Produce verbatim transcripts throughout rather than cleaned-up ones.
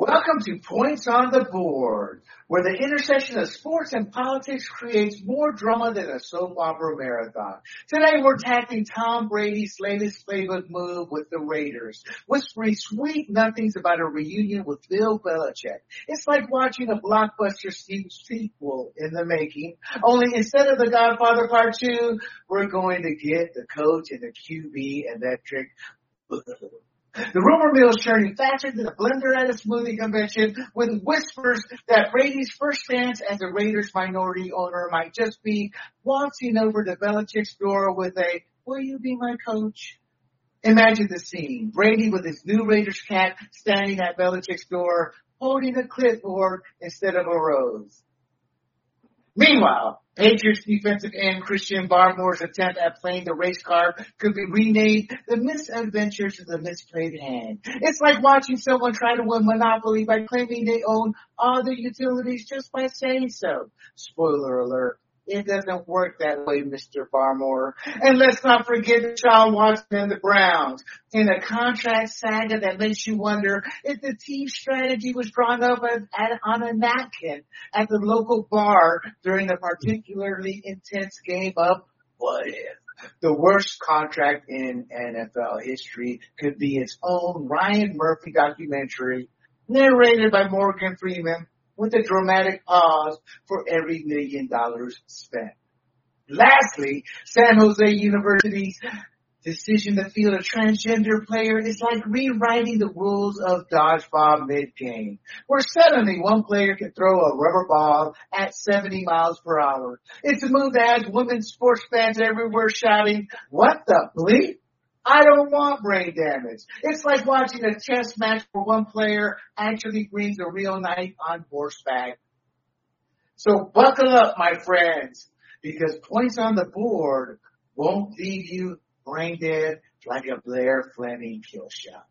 Welcome to Points on the Board, where the intersection of sports and politics creates more drama than a soap opera marathon. Today we're tackling Tom Brady's latest playbook move with the Raiders, whispering sweet nothings about a reunion with Bill Belichick. It's like watching a blockbuster sequel in the making, only instead of The Godfather Part two, we're going to get the coach and the Q B electric. The rumor mill is churning faster than a blender at a smoothie convention, with whispers that Brady's first stance as a Raiders minority owner might just be waltzing over to Belichick's door with a, "Will you be my coach?" Imagine the scene. Brady with his new Raiders cap standing at Belichick's door, holding a clipboard instead of a rose. Meanwhile, Patriots defensive end Christian Barmore's attempt at playing the race card could be renamed The Misadventures of the Misplayed Hand. It's like watching someone try to win Monopoly by claiming they own all the utilities just by saying so. Spoiler alert. It doesn't work that way, Mister Barmore. And let's not forget Deshaun Watson and the Browns in a contract saga that makes you wonder if the team strategy was drawn up at, at, on a napkin at the local bar during a particularly intense game of what if. The worst contract in N F L history could be its own Ryan Murphy documentary, narrated by Morgan Freeman, with a dramatic pause for every million dollars spent. Lastly, San Jose University's decision to field a transgender player is like rewriting the rules of dodgeball mid-game, where suddenly one player can throw a rubber ball at seventy miles per hour. It's a move that has women's sports fans everywhere shouting, "What the bleep? I don't want brain damage." It's like watching a chess match where one player actually brings a real knight on horseback. So buckle up, my friends, because Points on the Board won't leave you brain dead like a Blair Fleming kill shot.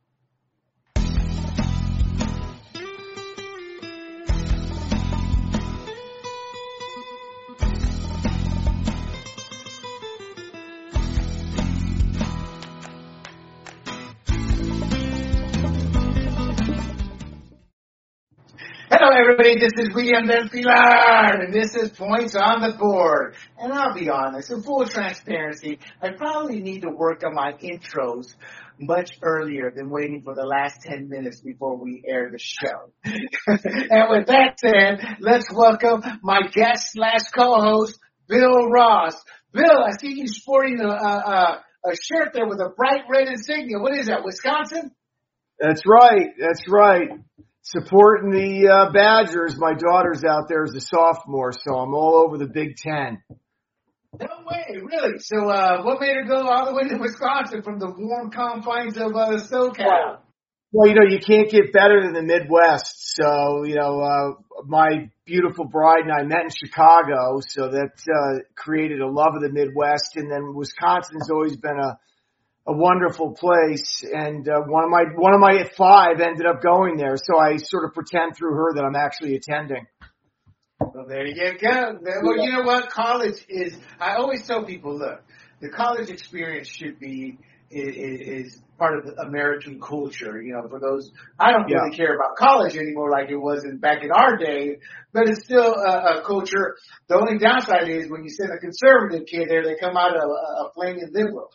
Hello, everybody. This is William Del Pilar, and this is Points on the Board. And I'll be honest, in full transparency, I probably need to work on my intros much earlier than waiting for the last ten minutes before we air the show. And with that said, let's welcome my guest slash co-host, Bill Ross. Bill, I see you sporting a, a, a shirt there with a bright red insignia. What is that, Wisconsin? That's right. That's right. Supporting the uh, Badgers. My daughter's out there as a sophomore, so I'm all over the Big Ten. No way, really? So uh, what made her go all the way to Wisconsin from the warm confines of uh, SoCal? Well, you know, you can't get better than the Midwest. So, you know, uh, my beautiful bride and I met in Chicago, so that uh, created a love of the Midwest. And then Wisconsin's always been a A wonderful place, and uh, one of my one of my five ended up going there. So I sort of pretend through her that I'm actually attending. Well, there you go. Well, you know what? College is. I always tell people, look, the college experience should be is, is part of the American culture. You know, for those, I don't really yeah. care about college anymore like it was in, back in our day, but it's still a, a culture. The only downside is when you send a conservative kid there, they come out a, a flaming liberal.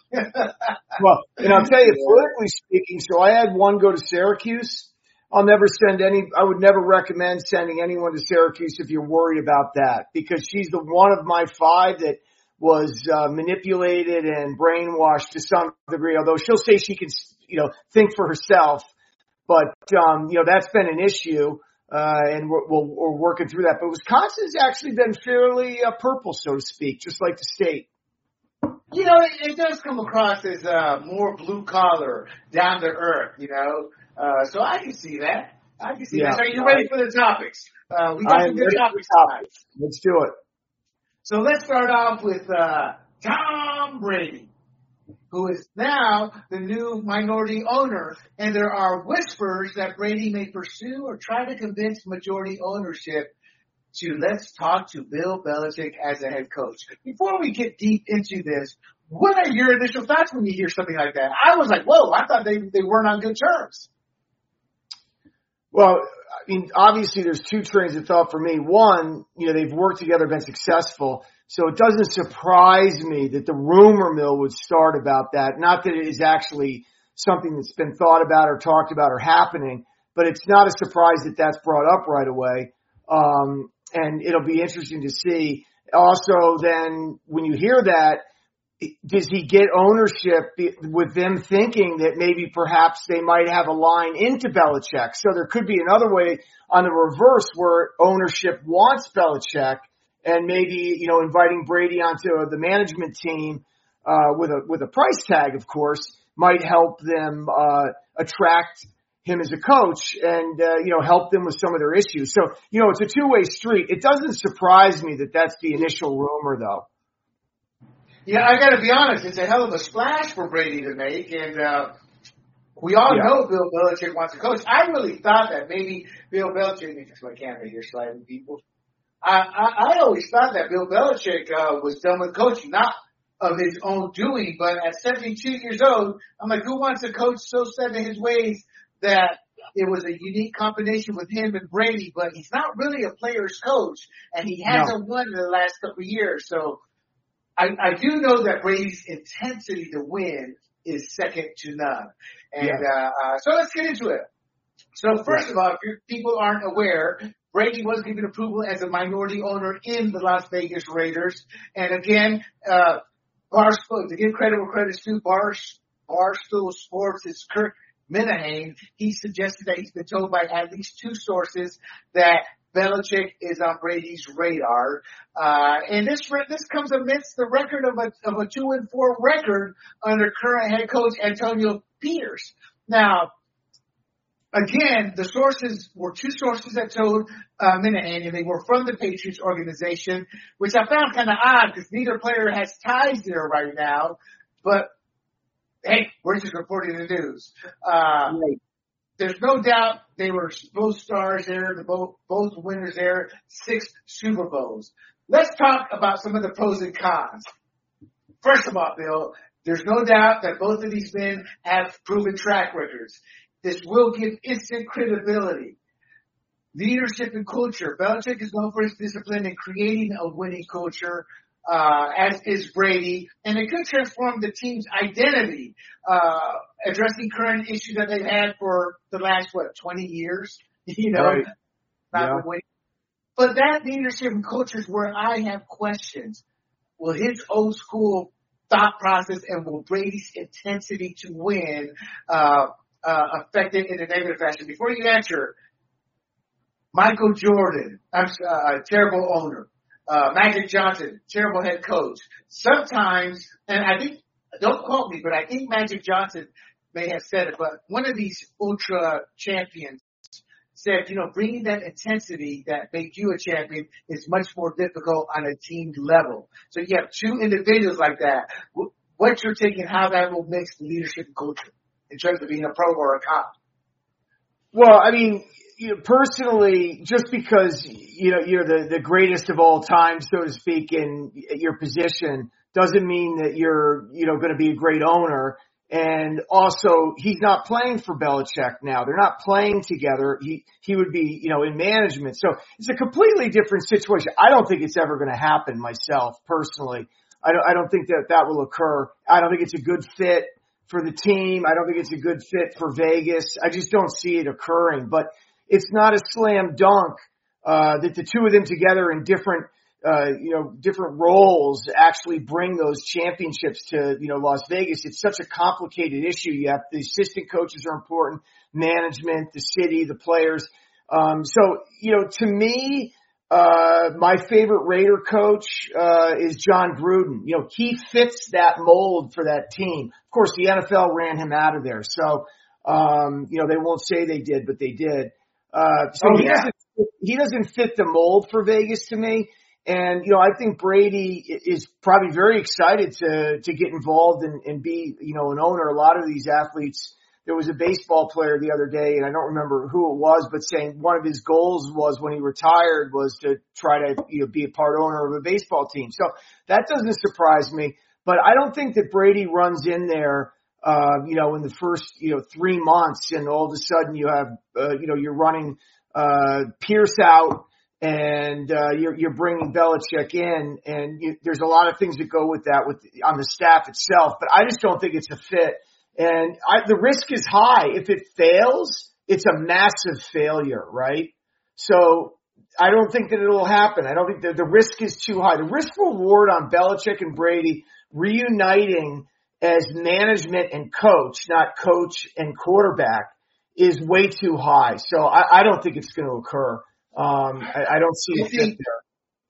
Well, and I'll tell you, politically speaking, so I had one go to Syracuse. I'll never send any, I would never recommend sending anyone to Syracuse if you're worried about that, because she's the one of my five that was uh, manipulated and brainwashed to some degree, although she'll say she can, you know, think for herself. But, um, you know, that's been an issue, uh, and we're, we're, we're working through that. But Wisconsin's actually been fairly uh, purple, so to speak, just like the state. You know, it, it does come across as uh, more blue collar, down to earth, you know. Uh, so I can see that. I can see yeah. that. So are you ready for the topics? Uh, we got some good topics tonight. Let's do it. So let's start off with uh, Tom Brady, who is now the new minority owner, and there are whispers that Brady may pursue or try to convince majority ownership to let's talk to Bill Belichick as a head coach. Before we get deep into this, what are your initial thoughts when you hear something like that? I was like, whoa, I thought they, they weren't on good terms. Well, mean, obviously there's two trains of thought for me. One, you know, they've worked together, been successful. So it doesn't surprise me that the rumor mill would start about that. Not that it is actually something that's been thought about or talked about or happening, but it's not a surprise that that's brought up right away. Um, and it'll be interesting to see. Also, then when you hear that, does he get ownership with them thinking that maybe perhaps they might have a line into Belichick? So there could be another way on the reverse where ownership wants Belichick and maybe, you know, inviting Brady onto the management team, uh, with a, with a price tag, of course, might help them, uh, attract him as a coach and, uh, you know, help them with some of their issues. So, you know, it's a two-way street. It doesn't surprise me that that's the initial rumor, though. Yeah, I got to be honest. It's a hell of a splash for Brady to make, and uh, we all yeah. know Bill Belichick wants to coach. I really thought that maybe Bill Belichick. Let me fix my camera here, slightly, people. I, I, I always thought that Bill Belichick uh, was done with coaching, not of his own doing, but at seventy-two years old, I'm like, who wants a coach so set in his ways that it was a unique combination with him and Brady? But he's not really a player's coach, and he hasn't no. won in the last couple of years, so. I, I do know that Brady's intensity to win is second to none. And, yeah. uh, uh, so let's get into it. So first yeah. of all, if people aren't aware, Brady was given approval as a minority owner in the Las Vegas Raiders. And again, uh, Barstool, to give credit where credit's due, Bar, Barstool Sports is Kirk Minihane. He suggested that he's been told by at least two sources that Belichick is on Brady's radar, uh, and this this comes amidst the record of a of a two and four record under current head coach Antonio Pierce. Now, again, the sources were two sources that told uh, Minihane, and they were from the Patriots organization, which I found kind of odd because neither player has ties there right now. But hey, we're just reporting the news. Uh, right. There's no doubt they were both stars there, the both, both winners there, six Super Bowls. Let's talk about some of the pros and cons. First of all, Bill, there's no doubt that both of these men have proven track records. This will give instant credibility. Leadership and culture. Belichick is known for his discipline in creating a winning culture, uh, as is Brady, and it could transform the team's identity, uh, addressing current issues that they've had for the last, what, twenty years, you know, right. not yeah. winning. But that leadership and culture is where I have questions. Will his old school thought process and will Brady's intensity to win, uh, uh, affect it in a negative fashion? Before you answer, Michael Jordan, I'm uh, a terrible owner. Uh, Magic Johnson, terrible head coach. Sometimes, and I think, don't quote me, but I think Magic Johnson may have said it, but one of these ultra champions said, you know, bringing that intensity that made you a champion is much more difficult on a team level. So you have two individuals like that. What's your take on how that will mix leadership and culture in terms of being a pro or a cop? Well, I mean, you know, personally, just because, you know, you're the, the greatest of all time, so to speak, in your position doesn't mean that you're, you know, going to be a great owner. And also, he's not playing for Belichick now. They're not playing together. He, he would be, you know, in management. So it's a completely different situation. I don't think it's ever going to happen myself, personally. I don't, I don't think that that will occur. I don't think it's a good fit for the team. I don't think it's a good fit for Vegas. I just don't see it occurring. But it's not a slam dunk, uh, that the two of them together in different, uh, you know, different roles actually bring those championships to, you know, Las Vegas. It's such a complicated issue. You have the assistant coaches are important, management, the city, the players. Um, so, you know, to me, uh, my favorite Raider coach, uh, is John Gruden. You know, he fits that mold for that team. Of course, the N F L ran him out of there. So, um, you know, they won't say they did, but they did. Uh, so oh, he yeah. doesn't, he doesn't fit the mold for Vegas to me. And, you know, I think Brady is probably very excited to, to get involved and, and be, you know, an owner. A lot of these athletes, there was a baseball player the other day, and I don't remember who it was, but saying one of his goals was when he retired was to try to, you know, be a part owner of a baseball team. So that doesn't surprise me, but I don't think that Brady runs in there, uh, you know, in the first, you know, three months and all of a sudden you have, uh, you know, you're running, uh, Pierce out and, uh, you're, you're bringing Belichick in, and you, there's a lot of things that go with that with on the staff itself, but I just don't think it's a fit. And I, the risk is high. If it fails, it's a massive failure, right? So I don't think that it'll happen. I don't think that the risk is too high. The risk reward on Belichick and Brady reuniting as management and coach, not coach and quarterback, is way too high. So I, I don't think it's going to occur. Um, I, I don't see it fit there.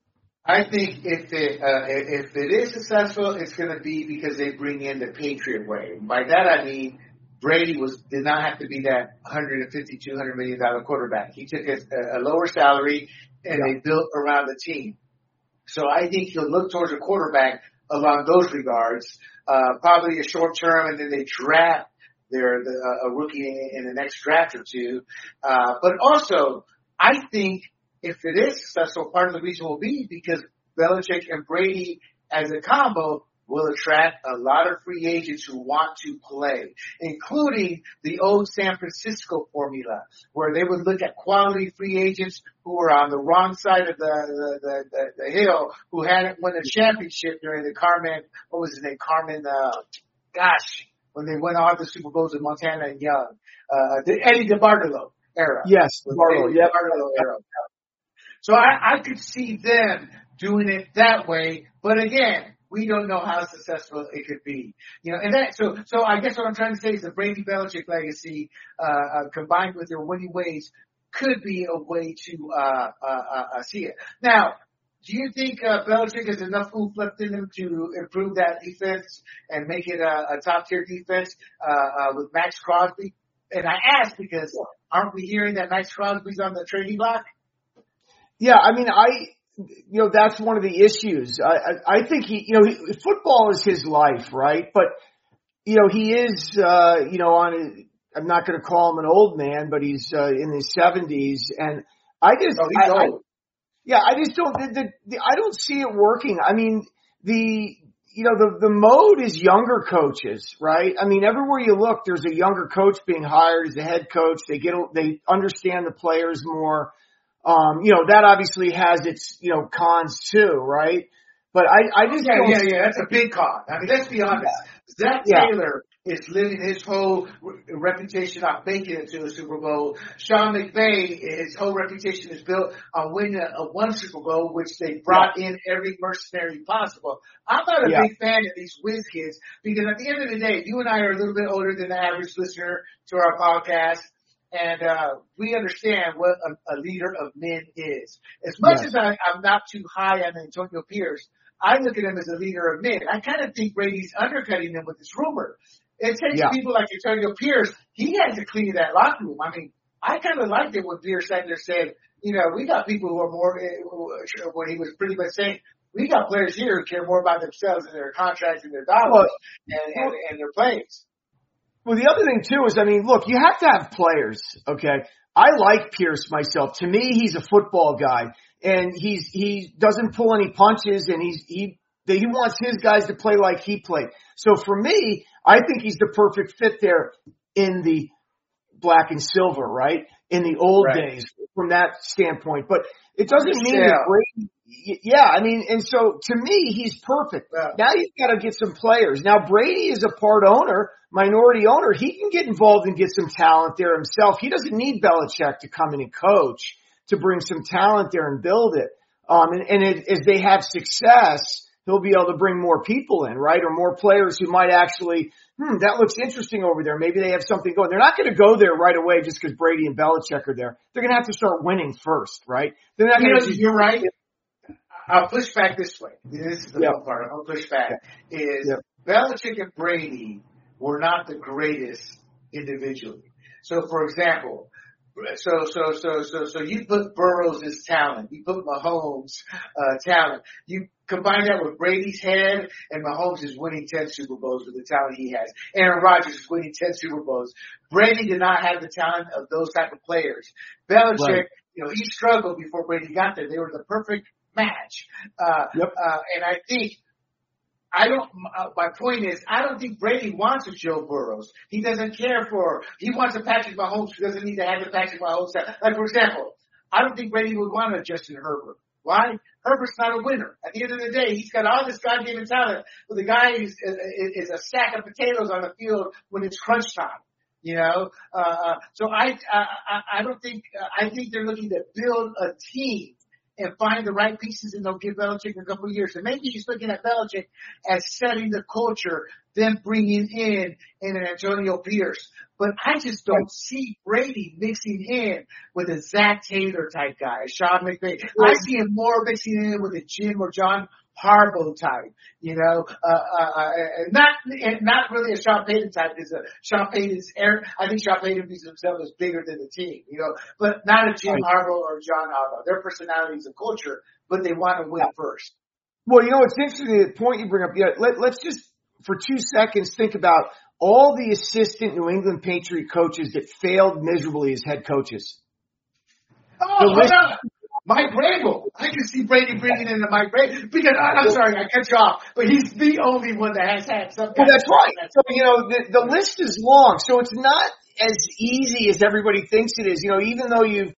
I think if it uh, if it is successful, it's going to be because they bring in the Patriot way. By that I mean Brady was did not have to be that one hundred fifty, two hundred million dollar quarterback. He took a, a lower salary and yeah. they built around the team. So I think he'll look towards a quarterback along those regards, uh, probably a short term, and then they draft their the, uh, a rookie in, in the next draft or two. Uh, but also, I think if it is successful, part of the reason will be because Belichick and Brady as a combo will attract a lot of free agents who want to play, including the old San Francisco formula, where they would look at quality free agents who were on the wrong side of the the, the, the, the hill, who hadn't won a championship during the Carmen, what was his name, Carmen, uh, gosh, when they won all the Super Bowls with Montana and Young, uh, the Eddie DeBartolo era. Yes, DeBartolo, yep. DeBartolo era. So I, I could see them doing it that way, but again, we don't know how successful it could be, you know. And that, so, so I guess what I'm trying to say is the Brady Belichick legacy, uh, uh combined with their winning ways, could be a way to uh, uh, uh see it. Now, do you think uh, Belichick has enough oomph left in him to improve that defense and make it a, a top tier defense uh, uh with Max Crosby? And I ask because aren't we hearing that Max Crosby's on the trading block? Yeah, I mean, I, you know, that's one of the issues. I, I, I think he, you know, he, football is his life, right? But, you know, he is, uh, you know, on, a, I'm not going to call him an old man, but he's, uh, in his seventies. And I just, oh, he's I, old. I, yeah, I just don't, the, the, the, I don't see it working. I mean, the, you know, the, the mode is younger coaches, right? I mean, everywhere you look, there's a younger coach being hired as a head coach. They get, they understand the players more. Um, you know, that obviously has its, you know, cons too, right? But I, I just yeah, don't yeah, yeah, that's a big con. I mean, let's be honest. Zach yeah. Taylor is living his whole re- reputation off making it to a Super Bowl. Sean McVay, his whole reputation is built on winning a, a one Super Bowl, which they brought yeah. in every mercenary possible. I'm not a yeah. big fan of these whiz kids because at the end of the day, you and I are a little bit older than the average listener to our podcast. And, uh, we understand what a, a leader of men is. As much yes. as I, I'm not too high on Antonio Pierce, I look at him as a leader of men. I kind of think Brady's undercutting him with this rumor. It takes yeah. people like Antonio Pierce. He had to clean that locker room. I mean, I kind of liked it when Pierce Sandler said, you know, we got people who are more, when he was pretty much saying, we got players here who care more about themselves and their contracts and their dollars well, and, and, and their plays. Well, the other thing too is, I mean, look, you have to have players, okay? I like Pierce myself. To me, he's a football guy, and he's he doesn't pull any punches, and he's he he wants his guys to play like he played. So for me, I think he's the perfect fit there in the black and silver, right? In the old right. days, from that standpoint. But it doesn't mean yeah. that Brady. Yeah, I mean, and so to me, he's perfect. Yeah. Now you've got to get some players. Now Brady is a part owner, minority owner. He can get involved and get some talent there himself. He doesn't need Belichick to come in and coach to bring some talent there and build it. Um, and, and it, as they have success, he'll be able to bring more people in, right? Or more players who might actually, hmm, that looks interesting over there. Maybe they have something going. They're not going to go there right away just because Brady and Belichick are there. They're going to have to start winning first, right? They're not you going to. You're right. I'll push back this way. This is the yep. fun part. I'll push back. Yep. Is yep. Belichick and Brady were not the greatest individually. So, for example, so so so so so you put Burrow's talent, you put Mahomes' uh, talent, you combine that with Brady's head, and Mahomes is winning ten Super Bowls with the talent he has. Aaron Rodgers is winning ten Super Bowls. Brady did not have the talent of those type of players. Belichick, right. you know, he struggled before Brady got there. They were the perfect match. Uh, yep. uh, and I think, I don't, uh, my point is, I don't think Brady wants a Joe Burrows. He doesn't care for, he wants a Patrick Mahomes who doesn't need to have a Patrick Mahomes. Like, for example, I don't think Brady would want a Justin Herbert. Why? Herbert's not a winner. At the end of the day, he's got all this goddamn talent, but the guy is, is, is a sack of potatoes on the field when it's crunch time. You know, uh, so I, I, I don't think, I think they're looking to build a team and find the right pieces, and they'll give Belichick a couple of years. And maybe he's looking at Belichick as setting the culture, then bringing in an Antonio Pierce. But I just don't see Brady mixing in with a Zach Taylor type guy, a Sean McVay. I see him more mixing in with a Jim or John Harbaugh type, you know, uh, uh, uh not, not really a Sean Payton type, because uh, Sean Payton's, I think Sean Payton views himself as bigger than the team, you know, but not a Jim Harbaugh or John Harbaugh. Their personalities and culture, but they want to win first. Well, you know, it's interesting, the point you bring up. Yeah, let, let's just, for two seconds, think about all the assistant New England Patriot coaches that failed miserably as head coaches. Oh, hold on. Mike Vrabel. I can see Brady bringing in Mike Vrabel because I'm sorry, I cut you off, but he's the only one that has had some. Well, that's right. So you know the, the list is long, so it's not as easy as everybody thinks it is. You know, even though you've,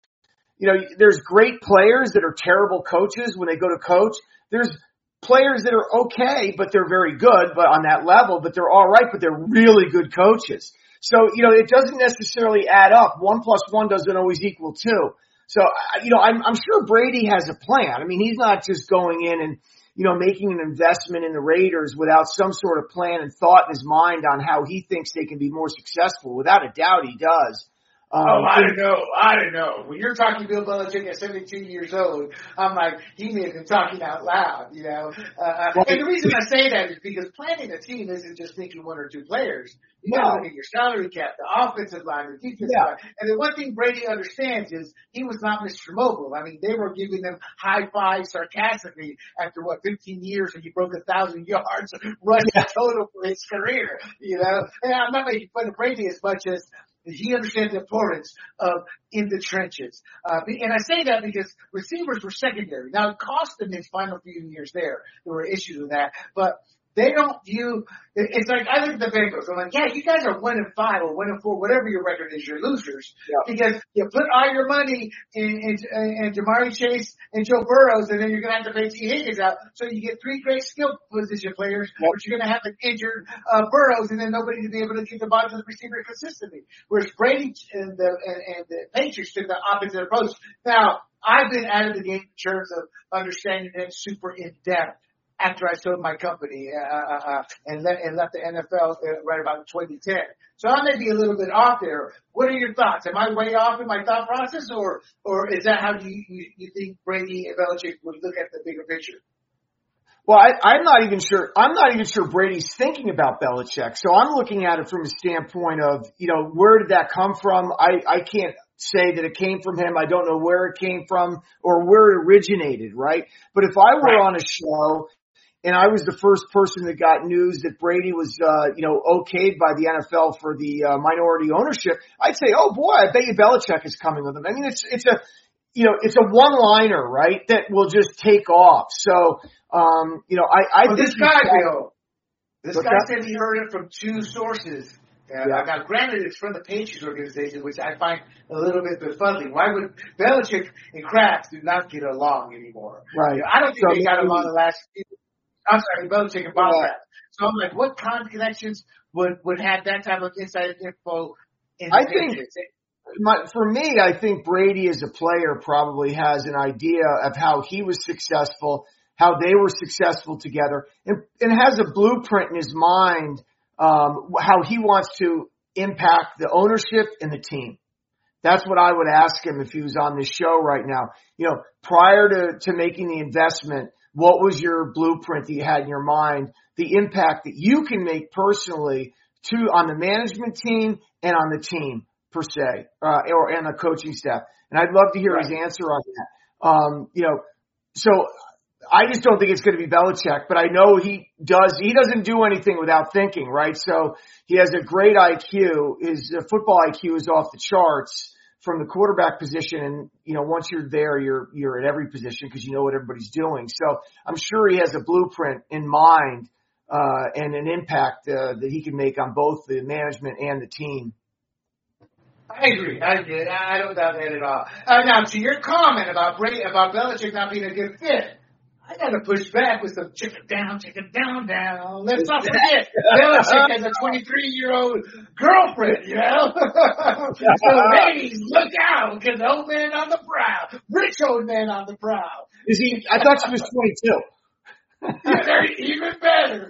you know, there's great players that are terrible coaches when they go to coach. There's players that are okay, but they're very good, but on that level, but they're all right, but they're really good coaches. So you know, it doesn't necessarily add up. One plus one doesn't always equal two. So, you know, I'm, I'm sure Brady has a plan. I mean, he's not just going in and, you know, making an investment in the Raiders without some sort of plan and thought in his mind on how he thinks they can be more successful. Without a doubt, he does. Um, oh, I don't know. I don't know. When you're talking Bill Belichick at seventy-two years old, I'm like, he may have been talking out loud, you know. Uh, right. And the reason I say that is because planning a team isn't just thinking one or two players. You got to look at your salary cap, the offensive line, the defensive yeah. line. And the one thing Brady understands is he was not Mister Mobile. I mean, they were giving them high fives sarcastically after, what, fifteen years, and he broke a thousand yards rushing yeah. total for his career, you know. And I'm not making fun of Brady as much as he understands the importance of in the trenches. Uh, and I say that because receivers were secondary. Now, it cost him his final few years there. There were issues with that. But they don't view – it's like I look at the Bengals. I'm like, yeah, you guys are one and five or one and four, whatever your record is, you're losers. Yeah. Because you put all your money in, in, in Jamari Chase and Joe Burrows, and then you're going to have to pay T. Higgins out. So you get three great skill position players, yep. but you're going to have an injured uh, Burrows, and then nobody to be able to get the ball to the receiver consistently. Whereas Brady and the, and, and the Patriots took the opposite approach. Now, I've been out of the game in terms of understanding it super in depth after I sold my company uh, uh, and, let, and left the N F L uh, right about twenty ten. So I may be a little bit off there. What are your thoughts? Am I way off in my thought process, or or is that how you, you, you think Brady and Belichick would look at the bigger picture? Well, I, I'm not even sure. I'm not even sure Brady's thinking about Belichick. So I'm looking at it from a standpoint of, you know, where did that come from? I, I can't say that it came from him. I don't know where it came from or where it originated, right? But if I were right. on a show and I was the first person that got news that Brady was, uh, you know, okayed by the N F L for the uh, minority ownership, I'd say, oh boy, I bet you Belichick is coming with him. I mean, it's, it's a, you know, it's a one-liner, right, that will just take off. So, um, you know, I, I well, think this guy, Bill, this guy that? said he heard it from two sources. Uh, yeah. Now, granted, it's from the Patriots organization, which I find a little bit befuddling. Why would Belichick and Kraft do not get along anymore? Right. You know, I don't think so, they got along the last. I'm sorry, Belichick and Bob yeah. Kraft. So I'm like, what kind of connections would would have that type of inside info in the I Patriots? think. My, for me, I think Brady as a player probably has an idea of how he was successful, how they were successful together, and, and has a blueprint in his mind, um, how he wants to impact the ownership and the team. That's what I would ask him if he was on this show right now. You know, prior to, to making the investment, what was your blueprint that you had in your mind, the impact that you can make personally to on the management team and on the team per se, uh, or and the coaching staff. And I'd love to hear right. his answer on that. Um, you know, so I just don't think it's going to be Belichick, but I know he does. He doesn't do anything without thinking, right? So he has a great I Q. His uh, football I Q is off the charts from the quarterback position. And, you know, once you're there, you're, you're at every position because you know what everybody's doing. So I'm sure he has a blueprint in mind, uh, and an impact, uh, that he can make on both the management and the team. I agree. I agree. I don't doubt that at all. Uh, now, to your comment about Brady, about Belichick not being a good fit, I got to push back with some chicken down, chicken down, down. Let's not forget, Belichick has a twenty-three-year-old girlfriend, you know? So ladies, look out, because the old man on the prowl, rich old man on the prowl. Is he? I thought she was twenty-two. Yeah, they're even better.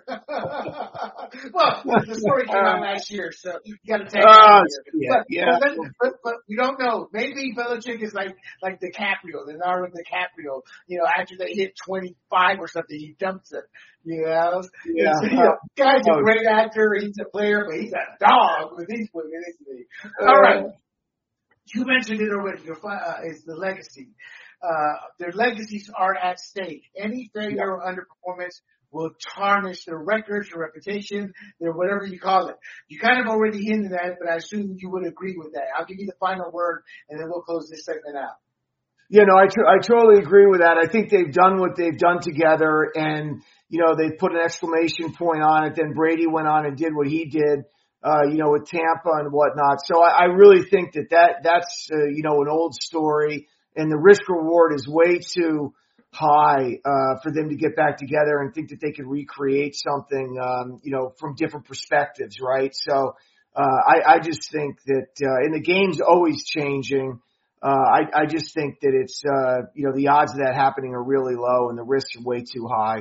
Well, the story came out last year, so you got to take Oh, it yeah, but, yeah. But, but, but we don't know. Maybe Belichick is like like DiCaprio, Leonardo DiCaprio. You know, after they hit twenty-five or something, he dumps it. You know, Yeah. It's, you know, guy's a Oh. great actor. He's a player, but he's a dog with these women, isn't he? All right. You mentioned it already. Your fi- uh, is the legacy. Uh, their legacies are at stake. Any failure or underperformance will tarnish their records, their reputation, their whatever you call it. You kind of already hinted at it, but I assume you would agree with that. I'll give you the final word, and then we'll close this segment out. You know, I, t- I totally agree with that. I think they've done what they've done together, and, you know, they put an exclamation point on it. Then Brady went on and did what he did, uh, you know, with Tampa and whatnot. So I, I really think that, that that's, uh, you know, an old story, and the risk reward is way too high, uh, for them to get back together and think that they could recreate something, um, you know, from different perspectives, right? So, uh, I, I just think that, uh, and the game's always changing. Uh, I, I just think that it's, uh, you know, the odds of that happening are really low and the risks are way too high.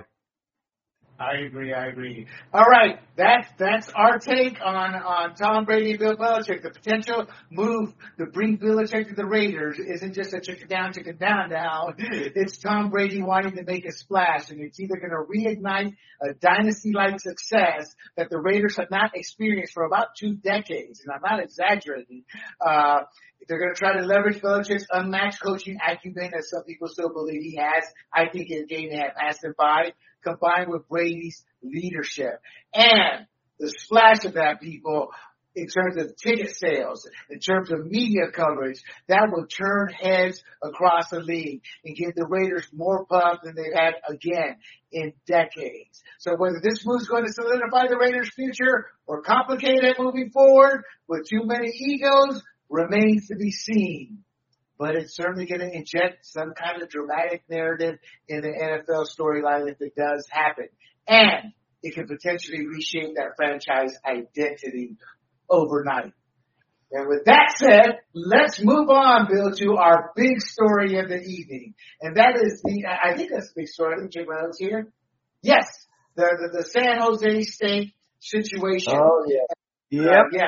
I agree. I agree. All right, that's that's our take on on Tom Brady and Bill Belichick. The potential move to bring Belichick to the Raiders isn't just a chicken down, chicken down, down. It's Tom Brady wanting to make a splash, and it's either going to reignite a dynasty-like success that the Raiders have not experienced for about two decades, and I'm not exaggerating. Uh, They're going to try to leverage Belichick's unmatched coaching acumen, as some people still believe he has. I think his game had passed him by, combined with Brady's leadership. And the splash of that, people, in terms of ticket sales, in terms of media coverage, that will turn heads across the league and give the Raiders more pub than they've had, again, in decades. So whether this move's going to solidify the Raiders' future or complicate it moving forward with too many egos remains to be seen. But it's certainly going to inject some kind of dramatic narrative in the N F L storyline if it does happen. And it can potentially reshape that franchise identity overnight. And with that said, let's move on, Bill, to our big story of the evening. And that is the, I think that's the big story. Let me check my notes here. Yes, the, the, the San Jose State situation. Oh, yeah. Uh, Yep. yeah.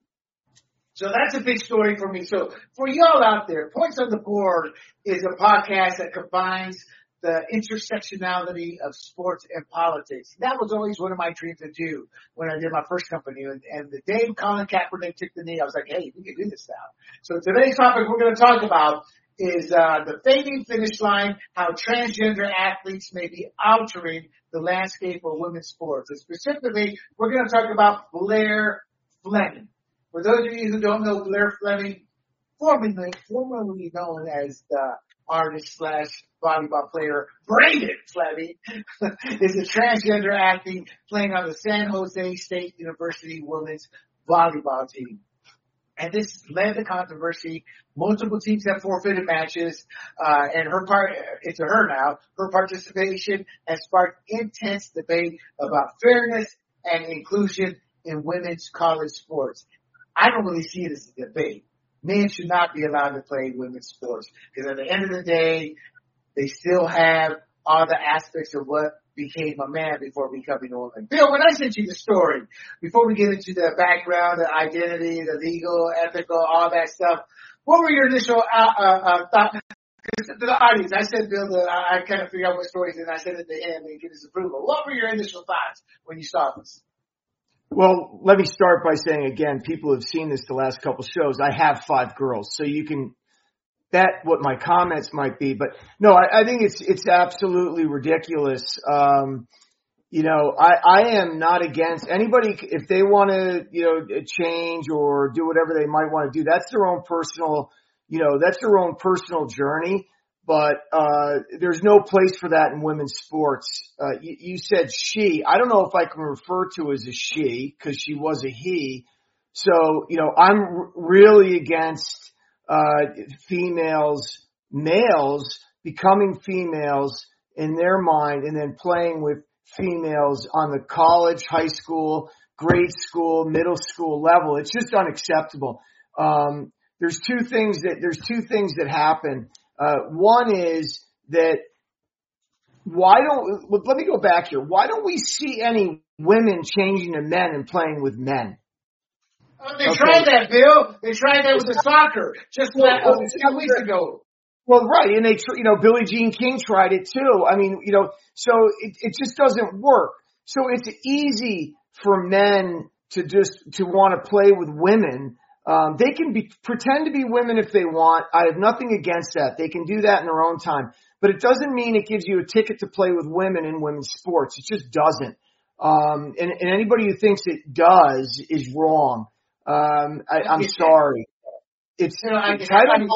So that's a big story for me. So for y'all out there, Points on the Board is a podcast that combines the intersectionality of sports and politics. That was always one of my dreams to do when I did my first company. And, and the day Colin Kaepernick took the knee, I was like, hey, we can do this now. So today's topic we're going to talk about is uh, the fading finish line, how transgender athletes may be altering the landscape of women's sports. And specifically, we're going to talk about Blair Fleming. For those of you who don't know Blair Fleming, formerly, formerly known as the artist slash volleyball player Braden Fleming, is a transgender athlete playing on the San Jose State University women's volleyball team. And this led to controversy. Multiple teams have forfeited matches, uh, and her part, it's to her now, her participation has sparked intense debate about fairness and inclusion in women's college sports. I don't really see it as a debate. Men should not be allowed to play women's sports because at the end of the day, they still have all the aspects of what became a man before becoming a woman. Bill, when I sent you the story, before we get into the background, the identity, the legal, ethical, all that stuff, what were your initial uh, uh, uh, thoughts? To the audience, I said, Bill, uh, I kind of figured out what stories, and I sent it to him and get his approval. What were your initial thoughts when you saw this? Well, let me start by saying again, people have seen this the last couple shows. I have five girls, so you can bet what my comments might be. But no, I, I think it's it's absolutely ridiculous. Um, you know, I, I am not against anybody if they want to, you know, change or do whatever they might want to do. That's their own personal, you know, that's their own personal journey. But uh there's no place for that in women's sports. Uh you, you said she. I don't know if I can refer to as a she because she was a he. So, you know, I'm r- really against, uh, females, males becoming females in their mind and then playing with females on the college, high school, grade school, middle school level. It's just unacceptable. Um, there's two things that, there's two things that happen. Uh, one is that why don't, let me go back here. Why don't we see any women changing to men and playing with men? Oh, they okay. tried that, Bill. They tried that with the soccer just well, that, well, a few weeks ago. Well, right. And they, you know, Billie Jean King tried it too. I mean, you know, so it, it just doesn't work. So it's easy for men to just, to want to play with women. Um, they can be, pretend to be women if they want. I have nothing against that. They can do that in their own time. But it doesn't mean it gives you a ticket to play with women in women's sports. It just doesn't. Um, and, and anybody who thinks it does is wrong. Um, I, I'm sorry. It's, you know, I, it's I, I, I,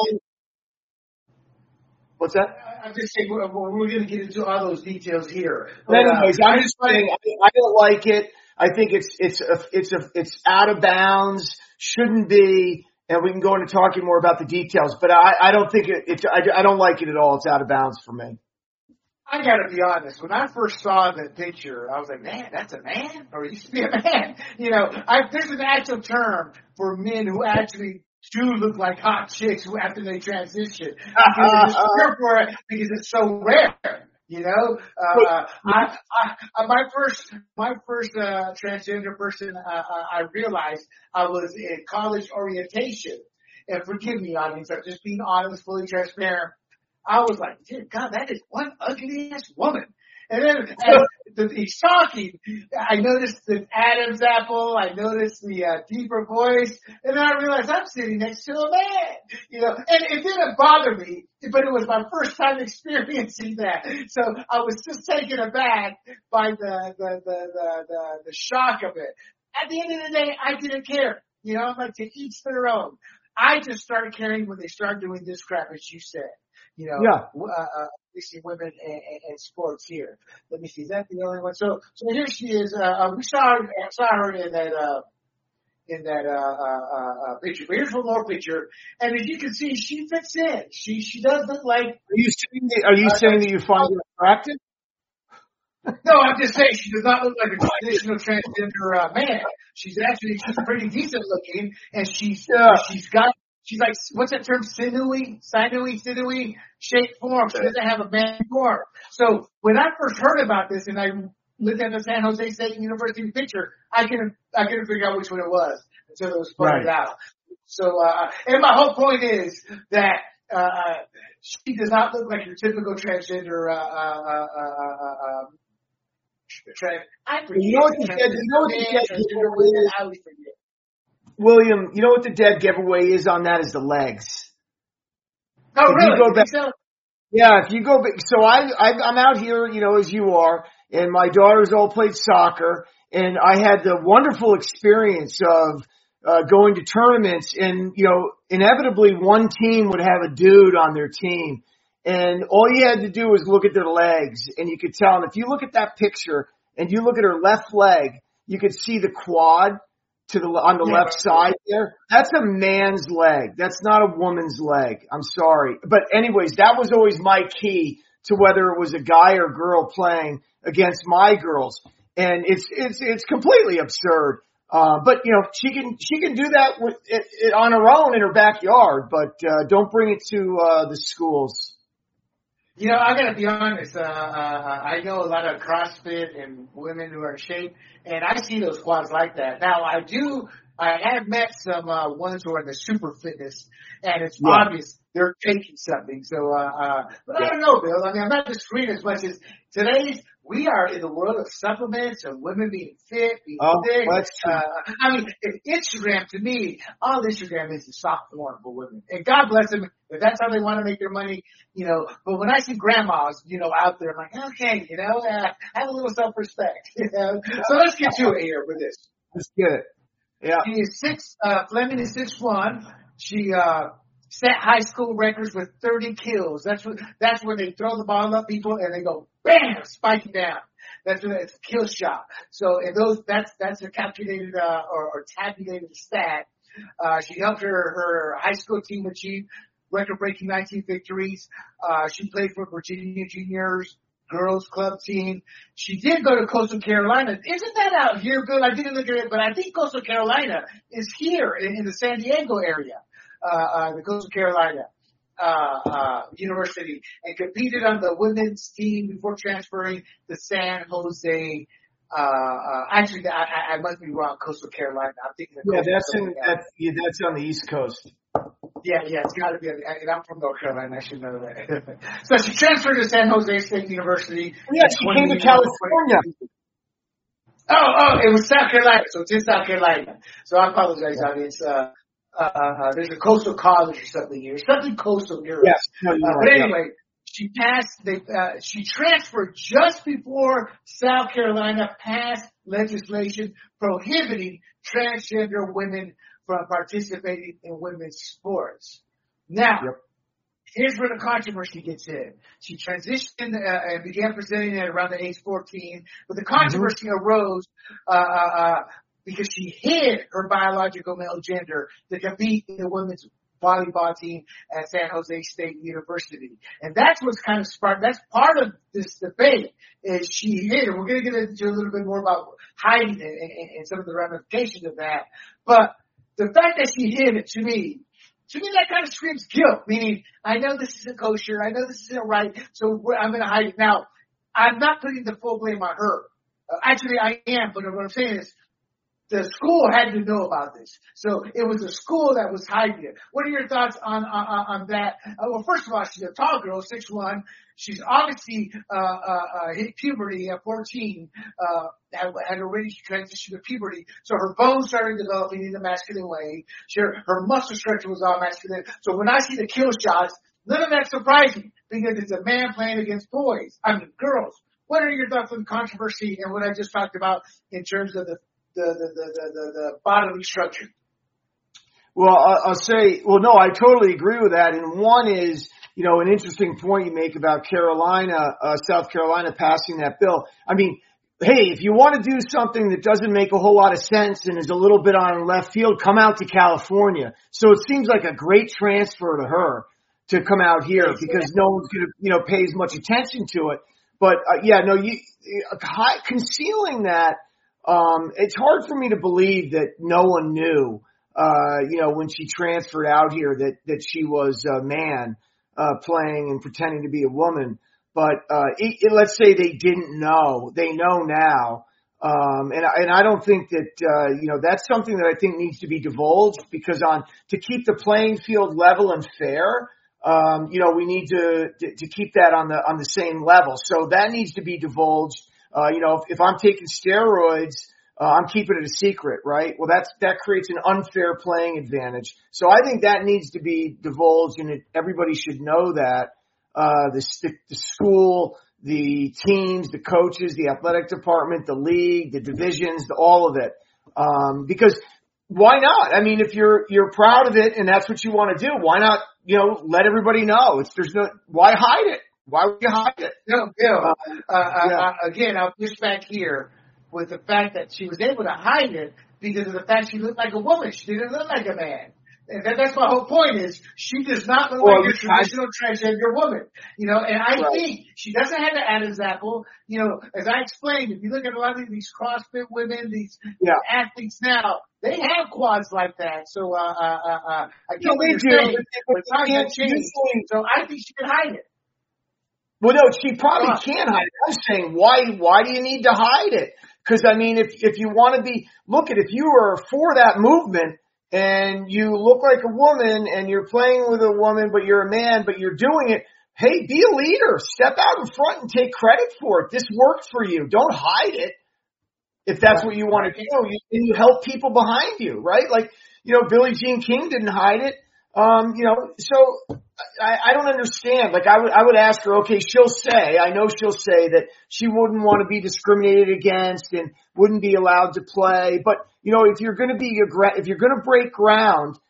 what's that? I'm just saying we're, we're going to get into all those details here. But anyways, uh, I'm just saying I, I don't like it. I think it's it's a, it's a, it's out of bounds. Shouldn't be. And we can go into talking more about the details. But I, I don't think it. It's I, I don't like it at all. It's out of bounds for me. I got to be honest. When I first saw that picture, I was like, man, that's a man? Or it used to be a man. You know, I, there's an actual term for men who actually do look like hot chicks who after they transition. Because, uh, for it, because it's so rare. You know, uh, I, I, my first, my first, uh, transgender person, uh, I realized I was in college orientation. And forgive me, audience, I'm just being honest, fully transparent. I was like, dear God, that is one ugly ass woman. And then, and the, the shocking, I noticed the Adam's apple, I noticed the uh, deeper voice, and then I realized I'm sitting next to a man, you know, and it didn't bother me, but it was my first time experiencing that. So I was just taken aback by the, the, the, the, the, the shock of it. At the end of the day, I didn't care. You know, I'm like, to each their own. I just started caring when they started doing this crap, as you said. You know, yeah. uh, uh, we see women in, in sports here. Let me see, is that the only one? So, so here she is. Uh, we saw her, saw her in that, uh, in that, uh, uh, uh, picture. But here's one more picture. And as you can see, she fits in. She, she does look like. Are you saying that, are you uh, saying that you find her attractive? No, I'm just saying she does not look like a traditional transgender, uh, man. She's actually, she's pretty decent looking and she's, yeah. she's got, she's like, what's that term? Sinewy, sinewy, sinewy shape form. She doesn't have a man form. So when I first heard about this and I looked at the San Jose State University picture, I couldn't, I couldn't figure out which one it was until it was pointed right. out. So, uh, and my whole point is that, uh, she does not look like your typical transgender, uh, uh, uh, uh, uh, trans. I forget. You know what the dead, you know what the dead giveaway is? I always forget. William, you know what the dead giveaway is on that is the legs. Oh, if really? You go back, so? Yeah, if you go back, so I, I, I'm out here, you know, as you are, and my daughters all played soccer, and I had the wonderful experience of uh, going to tournaments, and, you know, inevitably one team would have a dude on their team, and all you had to do was look at their legs, and you could tell, and if you look at that picture, and you look at her left leg, you could see the quad, to the, on the yeah, left side there. That's a man's leg. That's not a woman's leg. I'm sorry. But anyways, that was always my key to whether it was a guy or girl playing against my girls. And it's, it's, it's completely absurd. Uh, but you know, she can, she can do that with it, it, on her own in her backyard, but, uh, don't bring it to, uh, the schools. You know, I gotta be honest, uh, uh, I know a lot of CrossFit and women who are in shape, and I see those quads like that. Now, I do, I have met some, uh, ones who are in the super fitness, and it's yeah. obvious they're taking something. So, uh, uh, but yeah. I don't know, Bill. I mean, I'm not disagreeing as much as today's, we are in the world of supplements and women being fit, being oh, thick. That's true. Uh, I mean, if Instagram, to me, all Instagram is a soft porn for women. And God bless them if that's how they want to make their money, you know. But when I see grandmas, you know, out there, I'm like, okay, you know, uh, have a little self-respect, you know. So let's get to it here with this. Let's get it. Yeah. She is six, uh, Fleming is six one. She, uh, set high school records with thirty kills. That's what, that's where they throw the ball up people and they go, bam, spike it down. That's what it's a kill shot. So in those, that's that's a calculated uh, or, or tabulated stat. Uh, she helped her her high school team achieve record-breaking nineteen victories. Uh, she played for Virginia Juniors girls club team. She did go to Coastal Carolina. Isn't that out here, Bill? I didn't look at it, but I think Coastal Carolina is here in, in the San Diego area. Uh, uh, the Coastal Carolina uh, uh, University, and competed on the women's team before transferring to San Jose. Uh, uh, actually, I, I must be wrong. Coastal Carolina. I'm thinking. Of yeah, Coastal that's in Carolina. that's yeah, that's on the East Coast. Yeah, yeah, it's got to be. And I'm from North Carolina. I should know that. So she transferred to San Jose State University. Yeah, she came to California. Oh, oh, it was South Carolina. So it's in South Carolina. So I apologize, audience. Uh, uh, uh, there's a coastal college or something here. Something coastal near us. Yes. No, uh, right, but anyway, yeah. she passed, they, uh, she transferred just before South Carolina passed legislation prohibiting transgender women from participating in women's sports. Now, yep. Here's where the controversy gets in. She transitioned uh, and began presenting it around the age fourteen, but the controversy mm-hmm. arose uh, uh, because she hid her biological male gender to compete in the women's volleyball team at San Jose State University. And that's what's kind of sparked, that's part of this debate, is she hid it. We're going to get into a little bit more about hiding it and, and some of the ramifications of that. But the fact that she hid it, to me, to me that kind of screams guilt, meaning I know this isn't kosher, I know this isn't right, so I'm going to hide it. Now, I'm not putting the full blame on her. Uh, actually, I am, but what I'm saying is, the school had to know about this. So it was the school that was hiding it. What are your thoughts on, on, on that? Uh, well, first of all, she's a tall girl, six one. She's obviously, uh, uh, uh, hit puberty at fourteen, uh, had, had already transitioned to puberty. So her bones started developing in the masculine way. She, her muscle structure was all masculine. So when I see the kill shots, none of that's surprising because it's a man playing against boys. I mean, girls. What are your thoughts on the controversy and what I just talked about in terms of the The, the, the, the, the bodily structure? Well, I'll say, well, no, I totally agree with that. And one is, you know, an interesting point you make about Carolina, uh, South Carolina passing that bill. I mean, hey, if you want to do something that doesn't make a whole lot of sense and is a little bit on left field, come out to California. So it seems like a great transfer to her to come out here because no one's going to, you know, pay as much attention to it. But, uh, yeah, no, you, uh, concealing that, Um, it's hard for me to believe that no one knew, uh, you know, when she transferred out here that, that she was a man, uh, playing and pretending to be a woman. But, uh, it, it, let's say they didn't know. They know now. Um, and, and I don't think that, uh, you know, that's something that I think needs to be divulged because on, to keep the playing field level and fair, um, you know, we need to, to, to keep that on the, on the same level. So that needs to be divulged. Uh, you know, if, if I'm taking steroids, uh, I'm keeping it a secret, right? Well, that's, that creates an unfair playing advantage. So I think that needs to be divulged and it, everybody should know that, uh, the, the school, the teams, the coaches, the athletic department, the league, the divisions, the, all of it. Um, because why not? I mean, if you're, you're proud of it and that's what you want to do, why not, you know, let everybody know? It's, there's no, why hide it? Why would you hide it? No, Bill, uh, uh, yeah. uh, again, I'll push back here with the fact that she was able to hide it because of the fact she looked like a woman. She didn't look like a man. And that, that's my whole point is she does not look well, like a traditional I, transgender woman. You know, and I right. think she doesn't have the Adam's apple. You know, as I explained, if you look at a lot of these CrossFit women, these yeah. athletes now, they have quads like that. So, uh, uh, uh, I get what you're saying, but times have changed. So I think she can hide it. Well, no, she probably can't hide it. I'm saying, why, why do you need to hide it? Cause I mean, if, if you want to be, look at, if you are for that movement and you look like a woman and you're playing with a woman, but you're a man, but you're doing it, hey, be a leader. Step out in front and take credit for it. This worked for you. Don't hide it. If that's what you want to do, you, and you help people behind you, right? Like, you know, Billie Jean King didn't hide it. Um, you know, so I, I don't understand. Like I would, I would ask her, okay, she'll say, I know she'll say that she wouldn't want to be discriminated against and wouldn't be allowed to play. But, you know, if you're going to be, if you're going to break ground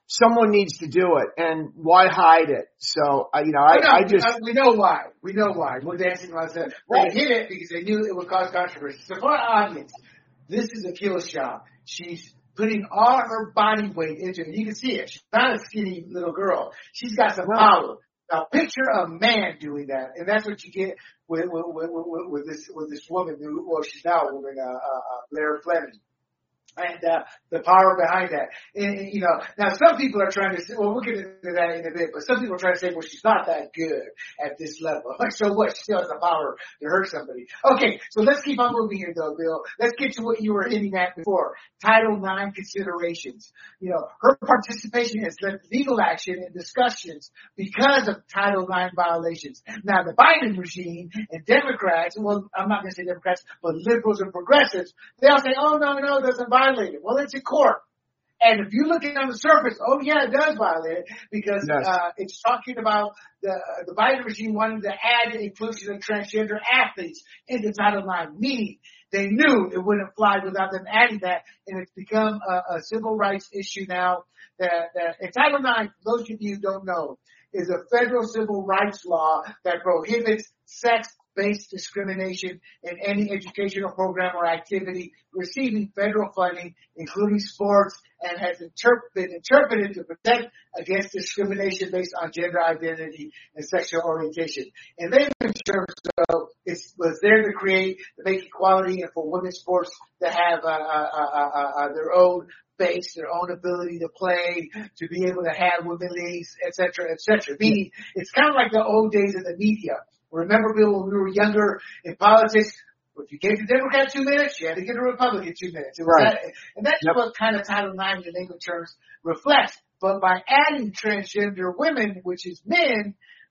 someone needs to do it, and why hide it? So, uh, you know, I, no, I just we know why. We know why. We're dancing around that. They hit it because they knew it would cause controversy. So for our audience, this is a kill shot. She's putting all her body weight into it. You can see it. She's not a skinny little girl. She's got some right. power. Now picture a man doing that, and that's what you get with with, with, with, with this with this woman. Who, well, she's now a woman, uh, uh, Blair Fleming. And uh, the power behind that. And, and, you know, now some people are trying to say, well, we'll get into that in a bit, but some people are trying to say, well, she's not that good at this level. Like, so what? She still has the power to hurt somebody. Okay, so let's keep on moving here, though, Bill. Let's get to what you were hinting at before. Title nine considerations. You know, her participation has led to legal action and discussions because of Title nine violations. Now, the Biden regime and Democrats, well, I'm not going to say Democrats, but liberals and progressives, they all say, oh, no, no, it doesn't violate. Well, it's in court. And if you look at it on the surface, oh yeah, it does violate it because yes. uh, it's talking about the the Biden regime wanting to add the inclusion of transgender athletes into Title nine, meaning they knew it wouldn't fly without them adding that, and it's become a, a civil rights issue now. That, that and Title nine, for those of you who don't know, is a federal civil rights law that prohibits sex based discrimination in any educational program or activity receiving federal funding, including sports, and has interp- been interpreted to protect against discrimination based on gender identity and sexual orientation. And then in terms of it was there to create, to make equality and for women's sports to have uh, uh, uh, uh, uh, their own base, their own ability to play, to be able to have women leagues, et cetera, et cetera. Meaning, it's kind of like the old days of the media. Remember, Bill, when we were younger in politics, if you gave the Democrat two minutes, you had to give the Republican two minutes. It was right. that, and that's yep. what kind of Title nine in legal terms reflects. But by adding transgender women, which is men,